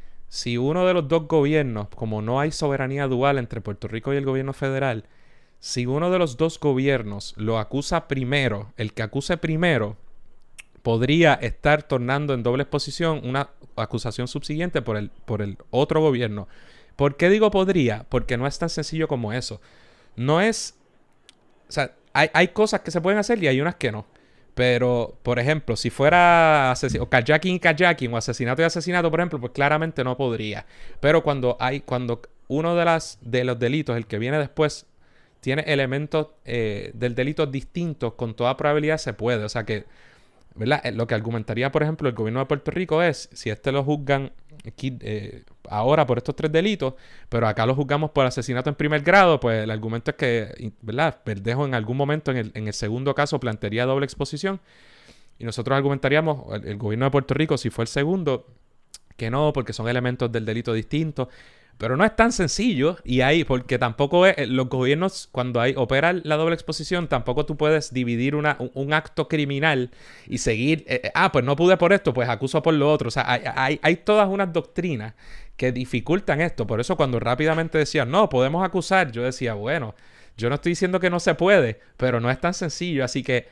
si uno de los dos gobiernos, como no hay soberanía dual entre Puerto Rico y el gobierno federal, si uno de los dos gobiernos lo acusa primero, el que acuse primero podría estar tornando en doble exposición una acusación subsiguiente por el, por el otro gobierno. ¿Por qué digo podría? Porque no es tan sencillo como eso. No es... O sea, hay, hay cosas que se pueden hacer y hay unas que no. Pero, por ejemplo, si fuera o carjacking y carjacking o asesinato y asesinato, por ejemplo, pues claramente no podría. Pero cuando hay, cuando uno de las de los delitos, el que viene después, tiene elementos eh, del delito distintos, con toda probabilidad se puede. O sea que, ¿verdad? Eh, Lo que argumentaría, por ejemplo, el gobierno de Puerto Rico es, si este lo juzgan aquí, eh, ahora por estos tres delitos, pero acá lo juzgamos por asesinato en primer grado, pues el argumento es que, ¿verdad? Verdejo en algún momento en el, en el segundo caso plantearía doble exposición y nosotros argumentaríamos, el, el gobierno de Puerto Rico, si fue el segundo, que no, porque son elementos del delito distintos. Pero no es tan sencillo y ahí, porque tampoco es, los gobiernos, cuando hay opera la doble exposición, tampoco tú puedes dividir una, un, un acto criminal y seguir, eh, ah, pues no pude por esto, pues acuso por lo otro. O sea, hay, hay, hay todas unas doctrinas que dificultan esto. Por eso cuando rápidamente decían, no, podemos acusar, yo decía, bueno, yo no estoy diciendo que no se puede, pero no es tan sencillo. Así que,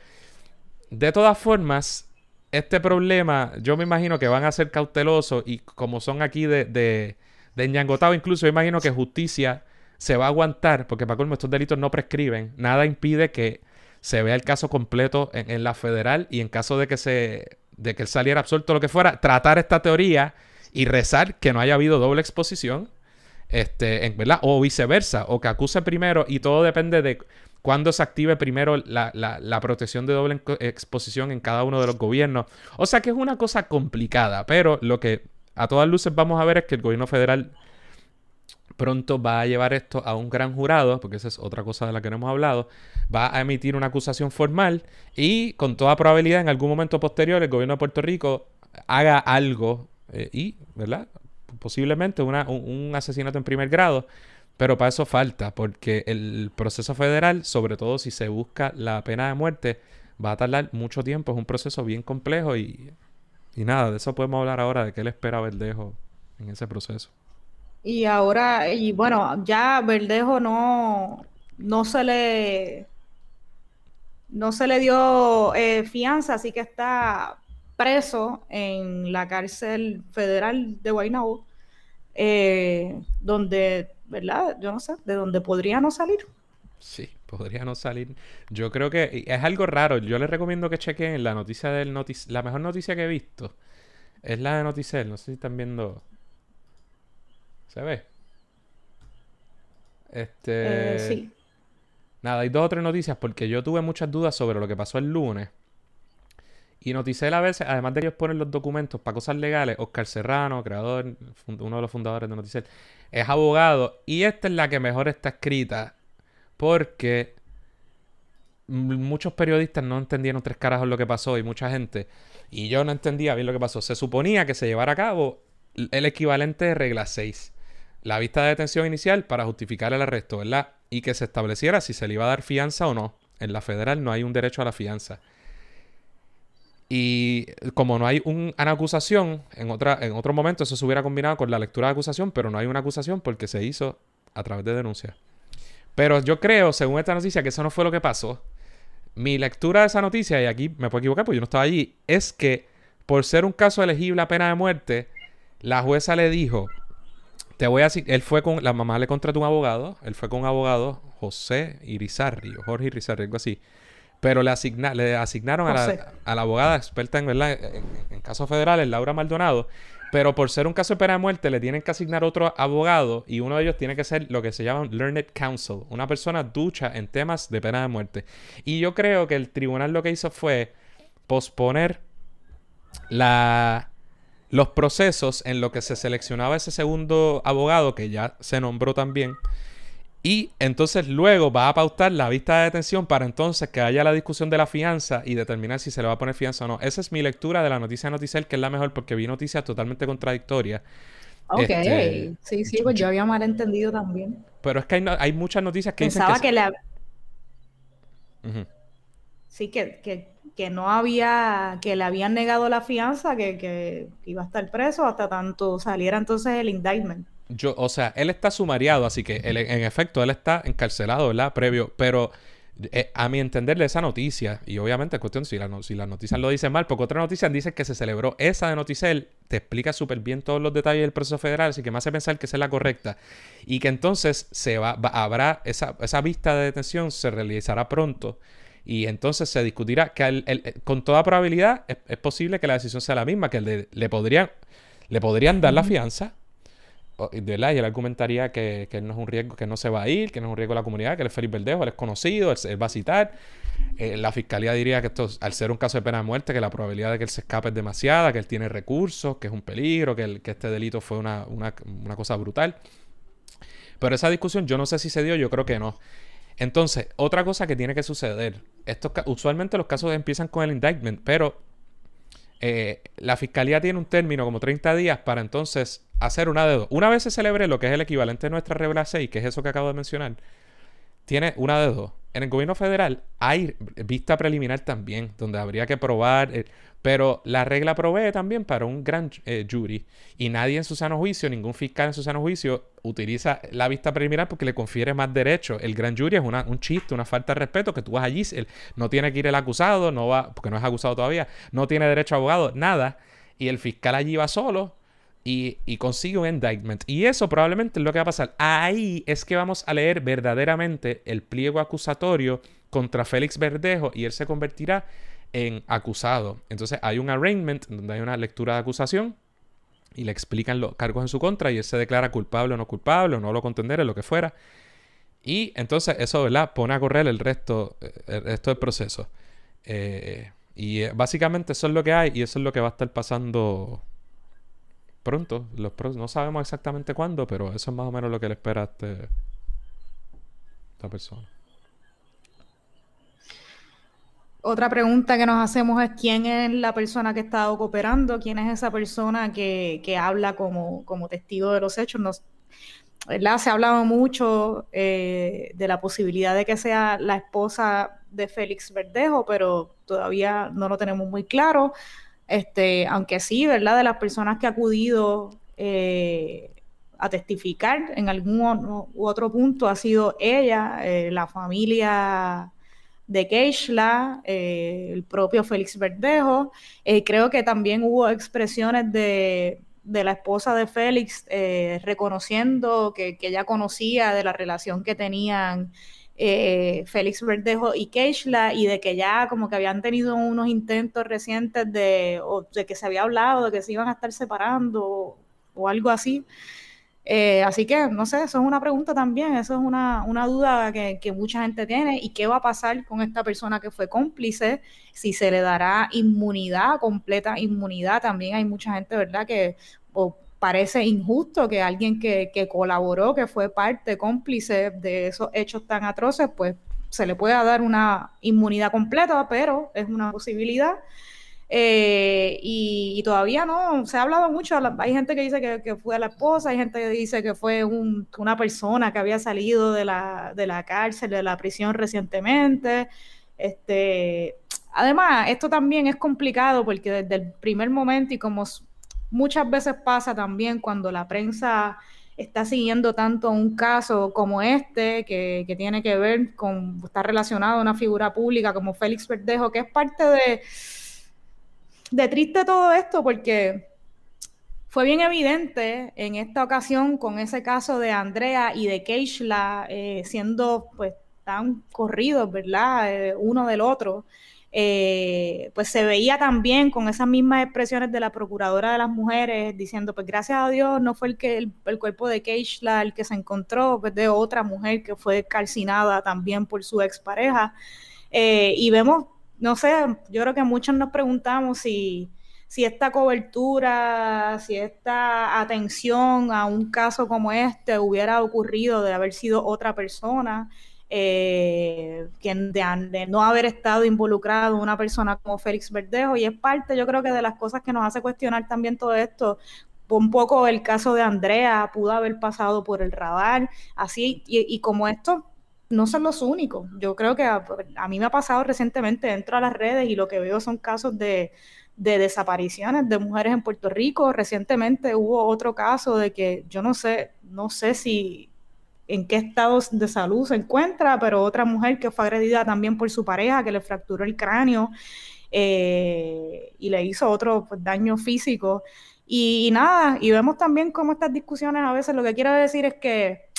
de todas formas, este problema, yo me imagino que van a ser cautelosos y como son aquí de... de de ñangotado, incluso yo imagino que justicia se va a aguantar, porque para colmo estos delitos no prescriben. Nada impide que se vea el caso completo en, en la federal y en caso de que se de que él saliera absuelto o lo que fuera, tratar esta teoría y rezar que no haya habido doble exposición, este, en, ¿verdad? O viceversa, o que acuse primero y todo depende de cuándo se active primero la, la, la protección de doble exposición en cada uno de los gobiernos. O sea que es una cosa complicada, pero lo que a todas luces vamos a ver es que el gobierno federal pronto va a llevar esto a un gran jurado, porque esa es otra cosa de la que no hemos hablado, va a emitir una acusación formal y con toda probabilidad en algún momento posterior el gobierno de Puerto Rico haga algo eh, y, ¿verdad? Posiblemente una, un, un asesinato en primer grado, pero para eso falta, porque el proceso federal, sobre todo si se busca la pena de muerte, va a tardar mucho tiempo, es un proceso bien complejo y... Y nada, de eso podemos hablar ahora, de qué le espera a Verdejo en ese proceso. Y ahora, y bueno, ya Verdejo no, no se le, no se le dio eh, fianza, así que está preso en la cárcel federal de Guaynabo, eh, donde, ¿verdad? Yo no sé, de donde podría no salir. Sí, podría no salir. Yo creo que es algo raro. Yo les recomiendo que chequen la noticia del notic la mejor noticia que he visto es la de Noticel. No sé si están viendo. ¿Se ve? Eh, Este. sí. Nada, hay dos o tres noticias porque yo tuve muchas dudas sobre lo que pasó el lunes. Y Noticel a veces, además de ellos ponen los documentos para cosas legales, Oscar Serrano, creador, uno de los fundadores de Noticel, es abogado. Y esta es la que mejor está escrita porque muchos periodistas no entendieron tres carajos lo que pasó y mucha gente. Y yo no entendía bien lo que pasó. Se suponía que se llevara a cabo el equivalente de regla seis. La vista de detención inicial para justificar el arresto, ¿verdad? Y que se estableciera si se le iba a dar fianza o no. En la federal no hay un derecho a la fianza. Y como no hay un, una acusación, en, otra, en otro momento eso se hubiera combinado con la lectura de acusación, pero no hay una acusación porque se hizo a través de denuncia. Pero yo creo, según esta noticia, que eso no fue lo que pasó. Mi lectura de esa noticia, y aquí me puedo equivocar porque yo no estaba allí, es que por ser un caso elegible a pena de muerte, la jueza le dijo, te voy a decir, él fue con, la mamá le contrató un abogado, él fue con un abogado, José Irizarry, o Jorge Irizarry, algo así, pero le, asigna, le asignaron a la, a la abogada experta en, ¿verdad? en, en casos federales, Laura Maldonado, pero por ser un caso de pena de muerte le tienen que asignar otro abogado y uno de ellos tiene que ser lo que se llama un learned counsel, una persona ducha en temas de pena de muerte. Y yo creo que el tribunal lo que hizo fue posponer la, los procesos en lo que se seleccionaba ese segundo abogado, que ya se nombró también. Y entonces luego va a pautar la vista de detención para entonces que haya la discusión de la fianza y determinar si se le va a poner fianza o no. Esa es mi lectura de la noticia de Noticel, que es la mejor porque vi noticias totalmente contradictorias. Ok, Este, sí, sí, yo- pues yo- yo había malentendido también. pero es que hay, no- hay muchas noticias que dicen que... Pensaba que la, Ujú. sí, que, que, que no había, que le habían negado la fianza, que, que iba a estar preso hasta tanto saliera entonces el indictment. Yo, o sea, él está sumariado, así que él- en efecto él está encarcelado, ¿verdad? Previo, pero eh, a mi entender de esa noticia, y obviamente es cuestión si, la, no- si las noticias lo dicen mal, porque otras noticias dicen que se celebró esa de Noticel, te explica súper bien todos los detalles del proceso federal, así que me hace pensar que esa es la correcta, y que entonces se va, va- habrá esa, esa vista de detención, se realizará pronto, y entonces se discutirá que el- el- con toda probabilidad es, es posible que la decisión sea la misma, que le, le podrían, le podrían dar la Ujú. fianza o- de ¿verdad? Y él argumentaría que, que él no es un riesgo, que no se va a ir, que no es un riesgo a la comunidad, que él es Félix Verdejo, él es conocido, él, se- él va a citar. Eh, la fiscalía diría que esto, al ser un caso de pena de muerte, que la probabilidad de que él se escape es demasiada, que él tiene recursos, que es un peligro, que, el- que este delito fue una, una, una cosa brutal. Pero esa discusión yo no sé si se dio, yo creo que no. Entonces, otra cosa que tiene que suceder, estos, ca- usualmente los casos empiezan con el indictment, pero eh, la fiscalía tiene un término como treinta días para entonces hacer una de dos. Una vez se celebre lo que es el equivalente de nuestra regla seis, que es eso que acabo de mencionar, tiene una de dos. En el gobierno federal hay vista preliminar también, donde habría que probar, eh, pero la regla provee también para un gran eh, jury y nadie en su sano juicio, ningún fiscal en su sano juicio utiliza la vista preliminar porque le confiere más derechos. El gran jury es una, un chiste, una falta de respeto, que tú vas allí, el, no tiene que ir el acusado, no va, porque no es acusado todavía, no tiene derecho a abogado, nada, y el fiscal allí va solo y, y consigue un indictment. Y eso probablemente es lo que va a pasar. Ahí es que vamos a leer verdaderamente el pliego acusatorio contra Félix Verdejo y él se convertirá en acusado. Entonces hay un arraignment donde hay una lectura de acusación y le explican los cargos en su contra y él se declara culpable o no culpable o no lo contendere, lo que fuera. Y entonces eso, ¿verdad? Pone a correr el resto, el resto del proceso. Eh, y eh, básicamente eso es lo que hay y eso es lo que va a estar pasando pronto. Los pro- no sabemos exactamente cuándo, pero eso es más o menos lo que le espera a este, esta persona. Otra pregunta que nos hacemos es quién es la persona que ha estado cooperando, quién es esa persona que, que habla como, como testigo de los hechos. Nos, ¿verdad? Se ha hablado mucho eh, de la posibilidad de que sea la esposa de Félix Verdejo, pero todavía no lo tenemos muy claro. Este, aunque sí, ¿verdad? De las personas que ha acudido eh, a testificar en algún u otro punto ha sido ella, eh, la familia de Keishla, eh, el propio Félix Verdejo. Eh, creo que también hubo expresiones de, de la esposa de Félix eh, reconociendo que, que ella conocía de la relación que tenían eh, Félix Verdejo y Keishla, y de que ya como que habían tenido unos intentos recientes de, o de que se había hablado de que se iban a estar separando o, o algo así. Eh, así que, no sé, eso es una pregunta también, eso es una, una duda que, que mucha gente tiene. ¿Y qué va a pasar con esta persona que fue cómplice? Si se le dará inmunidad, completa inmunidad. También hay mucha gente, ¿verdad?, que o parece injusto que alguien que, que colaboró, que fue parte, cómplice de esos hechos tan atroces, pues se le pueda dar una inmunidad completa, pero es una posibilidad. Eh, y, y, todavía no, se ha hablado mucho, hay gente que dice que, que fue la esposa, hay gente que dice que fue un, una persona que había salido de la, de la cárcel, de la prisión recientemente. Este, además, esto también es complicado porque desde el primer momento, y como muchas veces pasa también cuando la prensa está siguiendo tanto un caso como este, que, que tiene que ver con, está relacionado a una figura pública como Félix Verdejo, que es parte de de triste todo esto, porque fue bien evidente en esta ocasión con ese caso de Andrea y de Keishla eh, siendo pues tan corridos, ¿verdad? Eh, uno del otro. Eh, pues se veía también con esas mismas expresiones de la procuradora de las mujeres diciendo, pues gracias a Dios no fue el que el, el cuerpo de Keishla el que se encontró, pues de otra mujer que fue calcinada también por su expareja. Eh, y vemos, no sé, yo creo que muchos nos preguntamos si, si esta cobertura, si esta atención a un caso como este hubiera ocurrido de haber sido otra persona, eh, que de, de no haber estado involucrado una persona como Félix Verdejo, y es parte, yo creo que de las cosas que nos hace cuestionar también todo esto. Un poco el caso de Andrea pudo haber pasado por el radar, así, y, y como esto no son los únicos. Yo creo que a, a mí me ha pasado recientemente, entro a las redes y lo que veo son casos de, de desapariciones de mujeres en Puerto Rico. Recientemente hubo otro caso de que yo no sé, no sé si en qué estado de salud se encuentra, pero otra mujer que fue agredida también por su pareja, que le fracturó el cráneo eh, y le hizo otro pues, daño físico. Y, y nada, y vemos también cómo estas discusiones a veces lo que quiero decir es que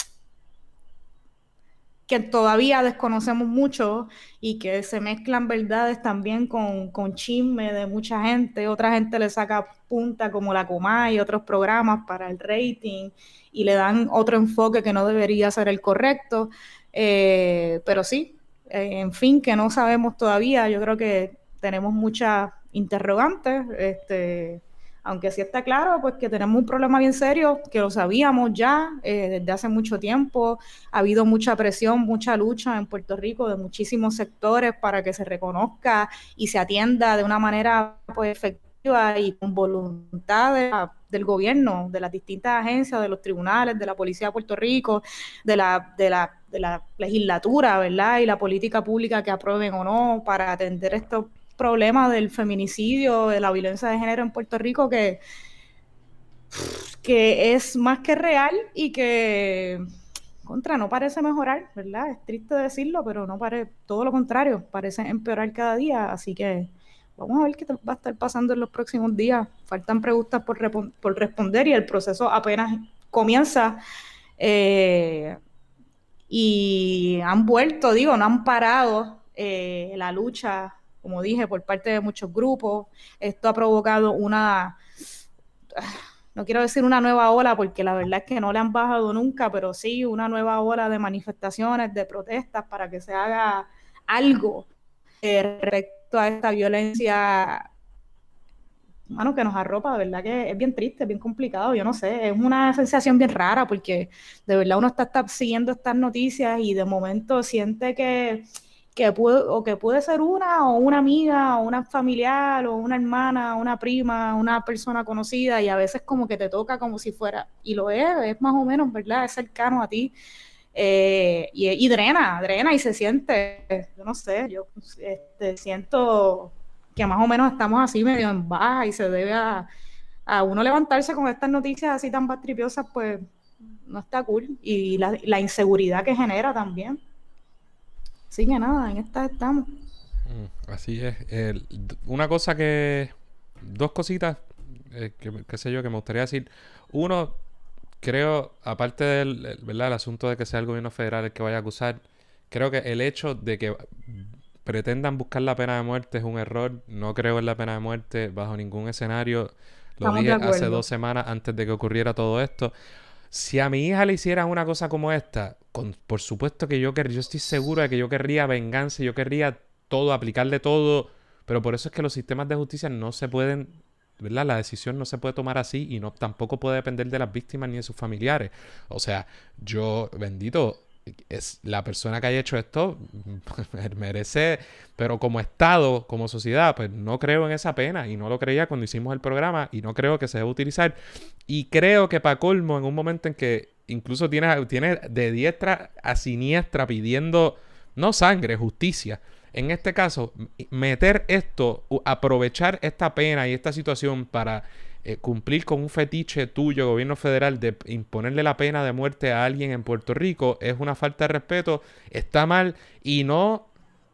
que todavía desconocemos mucho y que se mezclan verdades también con, con chisme de mucha gente. Otra gente le saca punta como la Comay y otros programas para el rating y le dan otro enfoque que no debería ser el correcto. Eh, pero sí, eh, en fin, que no sabemos todavía. Yo creo que tenemos muchas interrogantes. Este, aunque sí está claro pues que tenemos un problema bien serio, que lo sabíamos ya eh, desde hace mucho tiempo. Ha habido mucha presión, mucha lucha en Puerto Rico de muchísimos sectores para que se reconozca y se atienda de una manera pues, efectiva y con voluntad de la, del gobierno, de las distintas agencias, de los tribunales, de la Policía de Puerto Rico, de la, de la, de la legislatura, ¿verdad? Y la política pública que aprueben o no para atender estos problema del feminicidio, de la violencia de género en Puerto Rico, que, que es más que real y que contra no parece mejorar, ¿verdad? Es triste decirlo, pero no parece, todo lo contrario, parece empeorar cada día, así que vamos a ver qué va a estar pasando en los próximos días. Faltan preguntas por, por responder y el proceso apenas comienza. Eh, y han vuelto, digo, no han parado eh, la lucha, como dije, por parte de muchos grupos. Esto ha provocado una, no quiero decir una nueva ola, porque la verdad es que no le han bajado nunca, pero sí una nueva ola de manifestaciones, de protestas, para que se haga algo eh, respecto a esta violencia, mano, que nos arropa. De verdad que es bien triste, es bien complicado, yo no sé, es una sensación bien rara, porque de verdad uno está, está siguiendo estas noticias y de momento siente que que puede, o que puede ser una, o una amiga, o una familiar, o una hermana, una prima, una persona conocida, y a veces como que te toca como si fuera, y lo es, es más o menos, ¿verdad? Es cercano a ti, eh, y, y drena, drena, y se siente, yo no sé, yo este, siento que más o menos estamos así medio en baja, y se debe a, a uno levantarse con estas noticias así tan bastripiosas, pues no está cool, y la, la inseguridad que genera también. Así que nada, en esta estamos. Mm, así es. El- d- una cosa que... Dos cositas, eh, que, qué sé yo, que me gustaría decir. Uno, creo, aparte del, el- ¿verdad? El asunto de que sea el gobierno federal el que vaya a acusar, creo que el hecho de que pretendan buscar la pena de muerte es un error. No creo en la pena de muerte bajo ningún escenario. Lo Estamos de dije hace acuerdo. dos semanas antes de que ocurriera todo esto. Si a mi hija le hicieran una cosa como esta, con, por supuesto que yo querría, yo estoy seguro de que yo querría venganza, yo querría todo, aplicarle todo, pero por eso es que los sistemas de justicia no se pueden, ¿verdad? La decisión no se puede tomar así y no tampoco puede depender de las víctimas ni de sus familiares. O sea, yo, bendito, es la persona que haya hecho esto merece, pero como Estado, como sociedad, pues no creo en esa pena y no lo creía cuando hicimos el programa y no creo que se deba utilizar. Y creo que para colmo, en un momento en que incluso tiene, tiene de diestra a siniestra pidiendo no sangre, justicia. En este caso, meter esto, aprovechar esta pena y esta situación para eh, cumplir con un fetiche tuyo, gobierno federal, de imponerle la pena de muerte a alguien en Puerto Rico, es una falta de respeto, está mal y no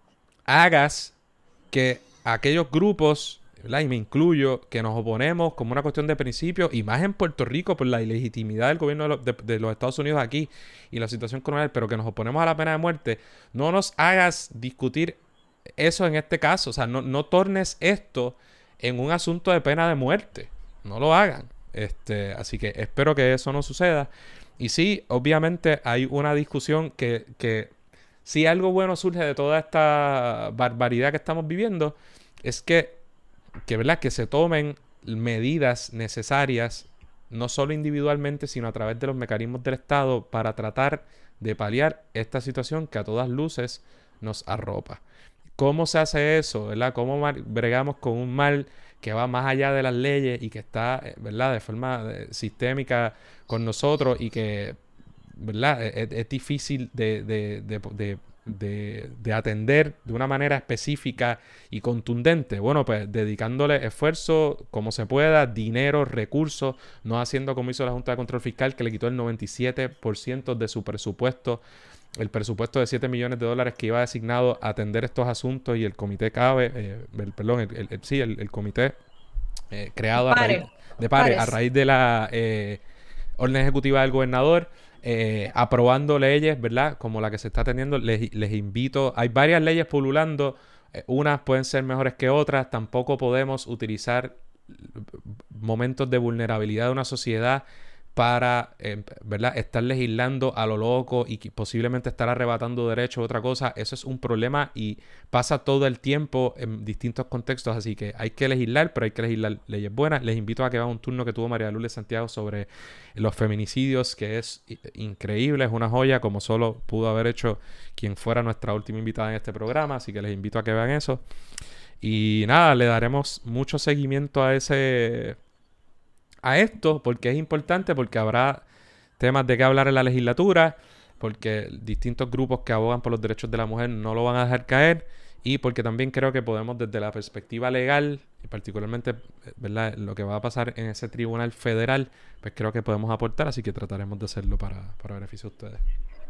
hagas que aquellos grupos, ¿verdad? Y me incluyo, que nos oponemos como una cuestión de principio, y más en Puerto Rico por la ilegitimidad del gobierno de, lo, de, de los Estados Unidos aquí y la situación colonial, pero que nos oponemos a la pena de muerte, no nos hagas discutir eso en este caso. O sea, no, no tornes esto en un asunto de pena de muerte. No lo hagan. Este, así que espero que eso no suceda. Y sí, obviamente hay una discusión que, que si algo bueno surge de toda esta barbaridad que estamos viviendo, es que, que, ¿verdad? Que se tomen medidas necesarias, no solo individualmente, sino a través de los mecanismos del Estado para tratar de paliar esta situación que a todas luces nos arropa. ¿Cómo se hace eso? ¿Verdad? ¿Cómo bregamos con un mal que va más allá de las leyes y que está, eh, ¿verdad? De forma eh, sistémica con nosotros y que, ¿verdad? Es, es difícil de, de, de, de, de, de atender de una manera específica y contundente. Bueno, pues dedicándole esfuerzo como se pueda, dinero, recursos, no haciendo como hizo la Junta de Control Fiscal, que le quitó el noventa y siete por ciento de su presupuesto, el presupuesto de siete millones de dólares que iba designado a atender estos asuntos, y el comité CABE, eh, el, perdón, el, el, el, sí, el, el comité eh, creado a raíz Pare, de PARE, a pares. raíz de la eh, orden ejecutiva del gobernador, eh, aprobando leyes, ¿verdad? Como la que se está teniendo. Les, les invito, hay varias leyes pululando, eh, unas pueden ser mejores que otras, tampoco podemos utilizar momentos de vulnerabilidad de una sociedad para, eh, ¿verdad? Estar legislando a lo loco y posiblemente estar arrebatando derechos, otra cosa. Eso es un problema y pasa todo el tiempo en distintos contextos, así que hay que legislar, pero hay que legislar leyes buenas. Les invito a que vean un turno que tuvo María Lourdes Santiago sobre los feminicidios, que es increíble, es una joya, como solo pudo haber hecho quien fuera nuestra última invitada en este programa, así que les invito a que vean eso. Y nada, le daremos mucho seguimiento a ese a esto, porque es importante, porque habrá temas de qué hablar en la legislatura, porque distintos grupos que abogan por los derechos de la mujer no lo van a dejar caer, y porque también creo que podemos desde la perspectiva legal, y particularmente, ¿verdad?, lo que va a pasar en ese tribunal federal, pues creo que podemos aportar, así que trataremos de hacerlo para, para beneficio de ustedes.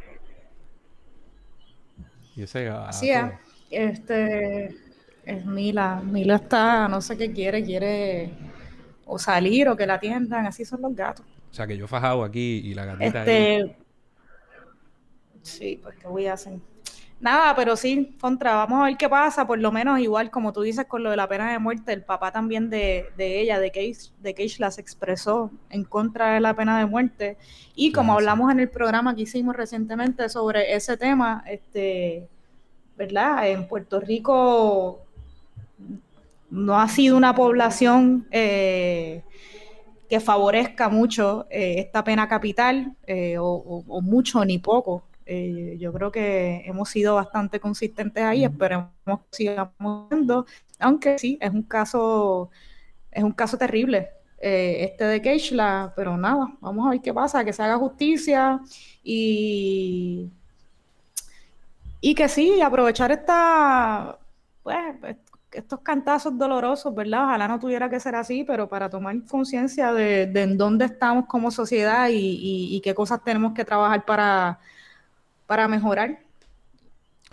Y ese Así es. gato. Este es Mila. Mila está, no sé qué quiere, quiere o salir o que la atiendan. Así son los gatos. O sea, que yo fajado aquí y la gatita ahí. Este, sí, pues qué voy a hacer. Nada, pero sí, contra, vamos a ver qué pasa, por lo menos igual como tú dices con lo de la pena de muerte, el papá también de, de ella, de Cage, de Cage las expresó en contra de la pena de muerte, y Sí, como sí. hablamos en el programa que hicimos recientemente sobre ese tema, este, ¿verdad? En Puerto Rico no ha sido una población eh, que favorezca mucho eh, esta pena capital, eh, o, o, o mucho ni poco. Eh, yo creo que hemos sido bastante consistentes ahí, esperemos que sigamos siendo, aunque sí, es un caso, es un caso terrible, eh, este de Keishla, pero nada, vamos a ver qué pasa, que se haga justicia y, y que sí, aprovechar esta, pues, estos cantazos dolorosos, ¿verdad? Ojalá no tuviera que ser así, pero para tomar conciencia de, de en dónde estamos como sociedad y, y, y qué cosas tenemos que trabajar para, para mejorar.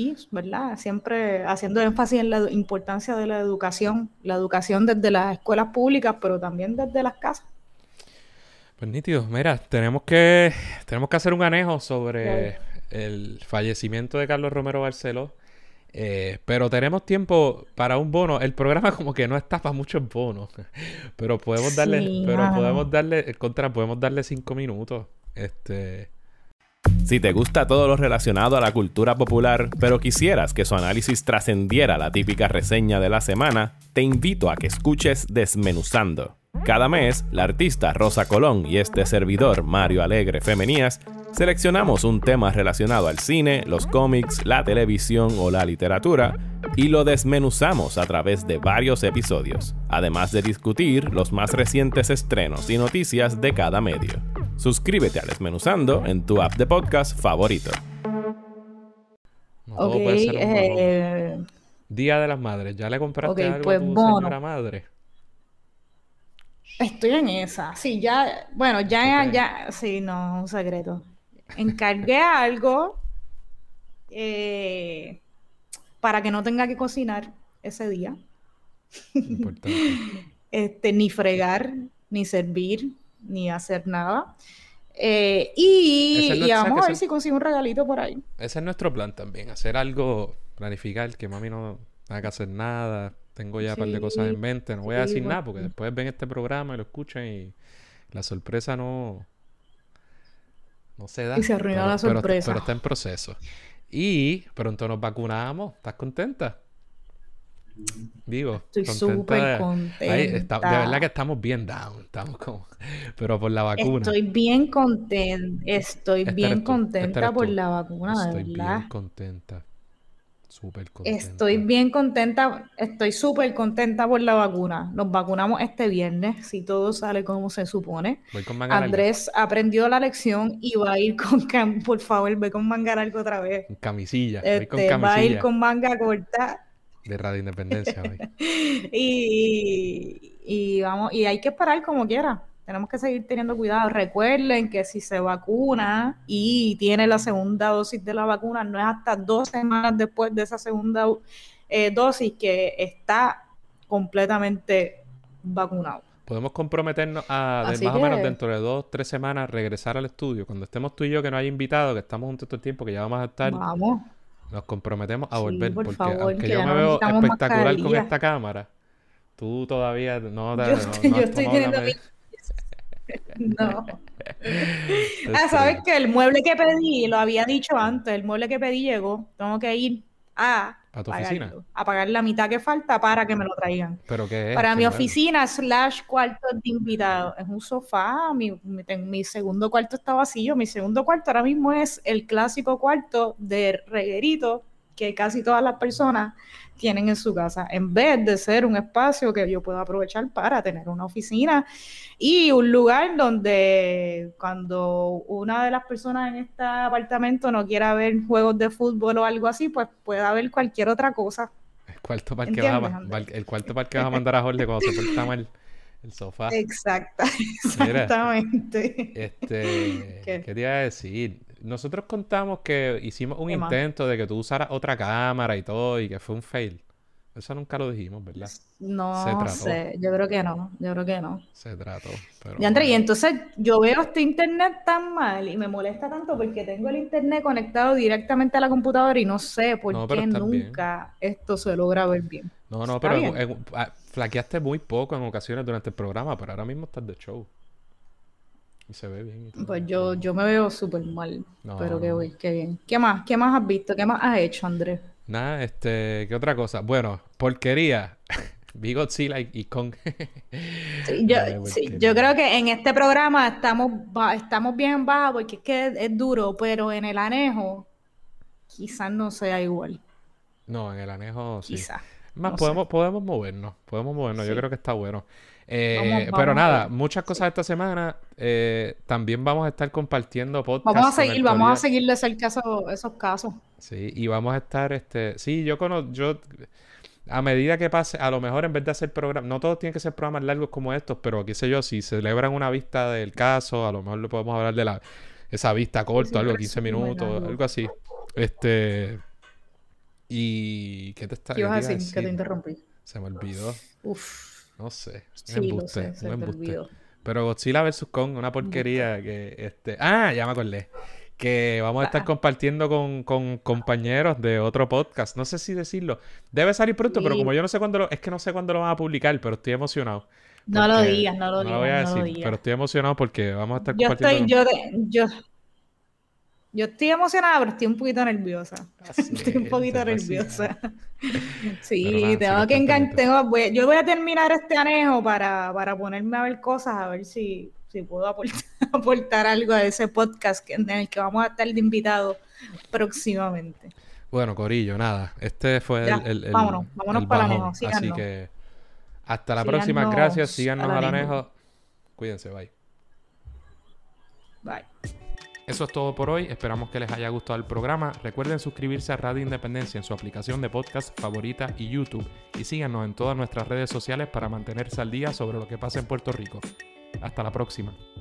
y, ¿verdad? Siempre haciendo énfasis en la importancia de la educación, la educación desde las escuelas públicas, pero también desde las casas. Pues nítido, mira, tenemos que, tenemos que hacer un anejo sobre el fallecimiento de Carlos Romero Barceló. Eh, pero tenemos tiempo para un bono. El programa como que no está para muchos bonos. Pero podemos darle, Sí, pero mano. podemos darle, contra, podemos darle cinco minutos. Este. Si te gusta todo lo relacionado a la cultura popular, pero quisieras que su análisis trascendiera la típica reseña de la semana, te invito a que escuches Desmenuzando. Cada mes, la artista Rosa Colón y este servidor, Mario Alegre Femenías, seleccionamos un tema relacionado al cine, los cómics, la televisión o la literatura y lo desmenuzamos a través de varios episodios, además de discutir los más recientes estrenos y noticias de cada medio. Suscríbete a Desmenuzando en tu app de podcast favorito. No todo Ok, puede ser un bonón. eh, Día de las Madres. ¿Ya le compraste ok, algo pues a tu bono. señora madre? Estoy en esa. Sí, ya, bueno, ya, Ok. ya, sí, no, un secreto. Encargué algo eh, para que no tenga que cocinar ese día. Importante. Este, ni fregar, ni servir, ni hacer nada. Eh, y, Ese es y nuestro- vamos a ¿sabes ver que si consigo un regalito por ahí. Ese es nuestro plan también. Hacer algo, planificar, que mami no tenga que hacer nada. Tengo ya un par de cosas en Sí, mente. No voy a sí, decir nada porque- porque después ven este programa y lo escuchan y la sorpresa no, no se da. Y se arruinó pero, la pero- sorpresa. pero está en proceso. Y pronto nos vacunamos. ¿Estás contenta? Digo, Estoy súper contenta. Ahí está- de verdad que contenta. estamos bien down. Estamos como... Pero por la vacuna. Estoy bien contenta, estoy Esta bien eres tú, esta contenta eres por tú. la vacuna, de Estoy bien verdad. contenta. Súper contenta. Estoy bien contenta, estoy súper contenta por la vacuna. Nos vacunamos este viernes, si todo sale como se supone. Voy con manga larga. Andrés aprendió la lección y va a ir con, cam- por favor, ve con manga larga otra vez. Con camisilla. Voy con Este, va a ir camisilla con manga corta de Radio Independencia hoy. y, y vamos, y hay que esperar como quiera. Tenemos que seguir teniendo cuidado. Recuerden que si se vacuna y tiene la segunda dosis de la vacuna, no es hasta dos semanas después de esa segunda eh, dosis que está completamente vacunado. Podemos comprometernos a, de Así más o menos que- dentro de dos, tres semanas, regresar al estudio. Cuando estemos tú y yo, que no haya invitado, que estamos juntos todo el tiempo, que ya vamos a estar, Vamos. nos comprometemos a Sí, volver. por Porque favor, aunque que yo ya me no veo necesitamos espectacular con mascarilla. esta cámara, tú todavía no te Yo no- estoy, no yo has estoy tomado la teniendo medida. mi... No. Te Ah, ¿sabes estrellas. qué? El mueble que pedí, lo había dicho antes, el mueble que pedí llegó. Tengo que ir a ¿A tu oficina? pagarlo, a pagar la mitad que falta para que me lo traigan. ¿Pero qué es? Para ¿Qué mi mueble? oficina slash cuarto de invitados. Es un sofá, mi, mi, ten- mi segundo cuarto está vacío. Mi segundo cuarto ahora mismo es el clásico cuarto de reguerito que casi todas las personas tienen en su casa, en vez de ser un espacio que yo pueda aprovechar para tener una oficina y un lugar donde cuando una de las personas en este apartamento no quiera ver juegos de fútbol o algo así, pues pueda ver cualquier otra cosa. El cuarto para el que vas a, ¿Entiendes, ma- Andrés? para el cuarto para el que vas a mandar a Jorge cuando se porta mal el sofá. Exacta, Mira, exactamente. este, ¿Qué? ¿qué te iba a decir? Nosotros contamos que hicimos un ¿Qué más? intento de que tú usaras otra cámara y todo y que fue un fail. Eso nunca lo dijimos, ¿verdad? Se No trató, sé, yo creo que no, yo creo que no. se trató, pero Y André, y bueno. entonces yo veo este internet tan mal y me molesta tanto porque tengo el internet conectado directamente a la computadora y no sé por No, pero qué estás bien. nunca esto se logra ver bien. No, no, ¿Está pero en- bien? en- ah, flaqueaste muy poco en ocasiones durante el programa, pero ahora mismo estás de show. Y se ve bien y todo. Pues yo, yo me veo súper mal, No, pero qué, no. güey, qué bien. ¿Qué más? ¿Qué más has visto? ¿Qué más has hecho, Andrés? Nada, este, ¿qué otra cosa? Bueno, porquería. Vi Godzilla y, y Kong. Sí, yo, Dale, sí, porquería. yo creo que en este programa estamos, ba- estamos bien en baja porque es que es duro, pero en el anejo quizás no sea igual. No, en el anejo sí. Quizás. Más No sé. podemos, podemos movernos, podemos movernos, yo Sí. creo que está bueno. Eh, Vamos, pero vamos a nada, ver. muchas cosas Sí. esta semana. Eh, también vamos a estar compartiendo Vamos a podcasts con seguir, vamos a actualidad. seguir de cerca esos, esos casos. Sí, y vamos a estar, este, sí, yo conozco, yo, a medida que pase, a lo mejor en vez de hacer programas, no todos tienen que ser programas largos como estos, pero qué sé yo, si celebran una vista del caso, a lo mejor le podemos hablar de la, esa vista corta, Sí, algo un quince resumen, minutos, algo. algo así. Este, Y... ¿Qué te está ¿Qué ibas a qué te iba decir? Que te interrumpí. Se me olvidó. Uf. No sé. Sí, Un lo embuste, sé, se un te embuste. olvidó. Pero Godzilla versus. Kong, una porquería que este... Ah, ya me acordé. Que vamos a estar Ah. compartiendo con, con compañeros de otro podcast. No sé si decirlo. Debe salir pronto, Sí. pero como yo no sé cuándo lo... Es que no sé cuándo lo van a publicar, pero estoy emocionado. No lo Porque- digas, no lo No lo voy a digas, no lo decir, digas. pero estoy emocionado porque vamos a estar Yo compartiendo... estoy, yo, de- yo, yo estoy emocionada, pero estoy un poquito nerviosa. Así Estoy un es, poquito así es. nerviosa. Pero Sí, nada, tengo sí que estén engan- pendientes. tengo, voy- yo voy a terminar este anejo para, para ponerme a ver cosas, a ver si, si puedo aportar, aportar algo a ese podcast que, en el que vamos a estar de invitados próximamente. Bueno, Corillo, nada. Este fue Ya, el, el, el- vámonos, vámonos el para el bajón. anejo, Así síganos. que hasta la Síganos próxima. Gracias. Síganos al al anejo. anejo. Cuídense, bye. Bye. Eso es todo por hoy. Esperamos que les haya gustado el programa. Recuerden suscribirse a Radio Independencia en su aplicación de podcast favorita y YouTube. Y síganos en todas nuestras redes sociales para mantenerse al día sobre lo que pasa en Puerto Rico. Hasta la próxima.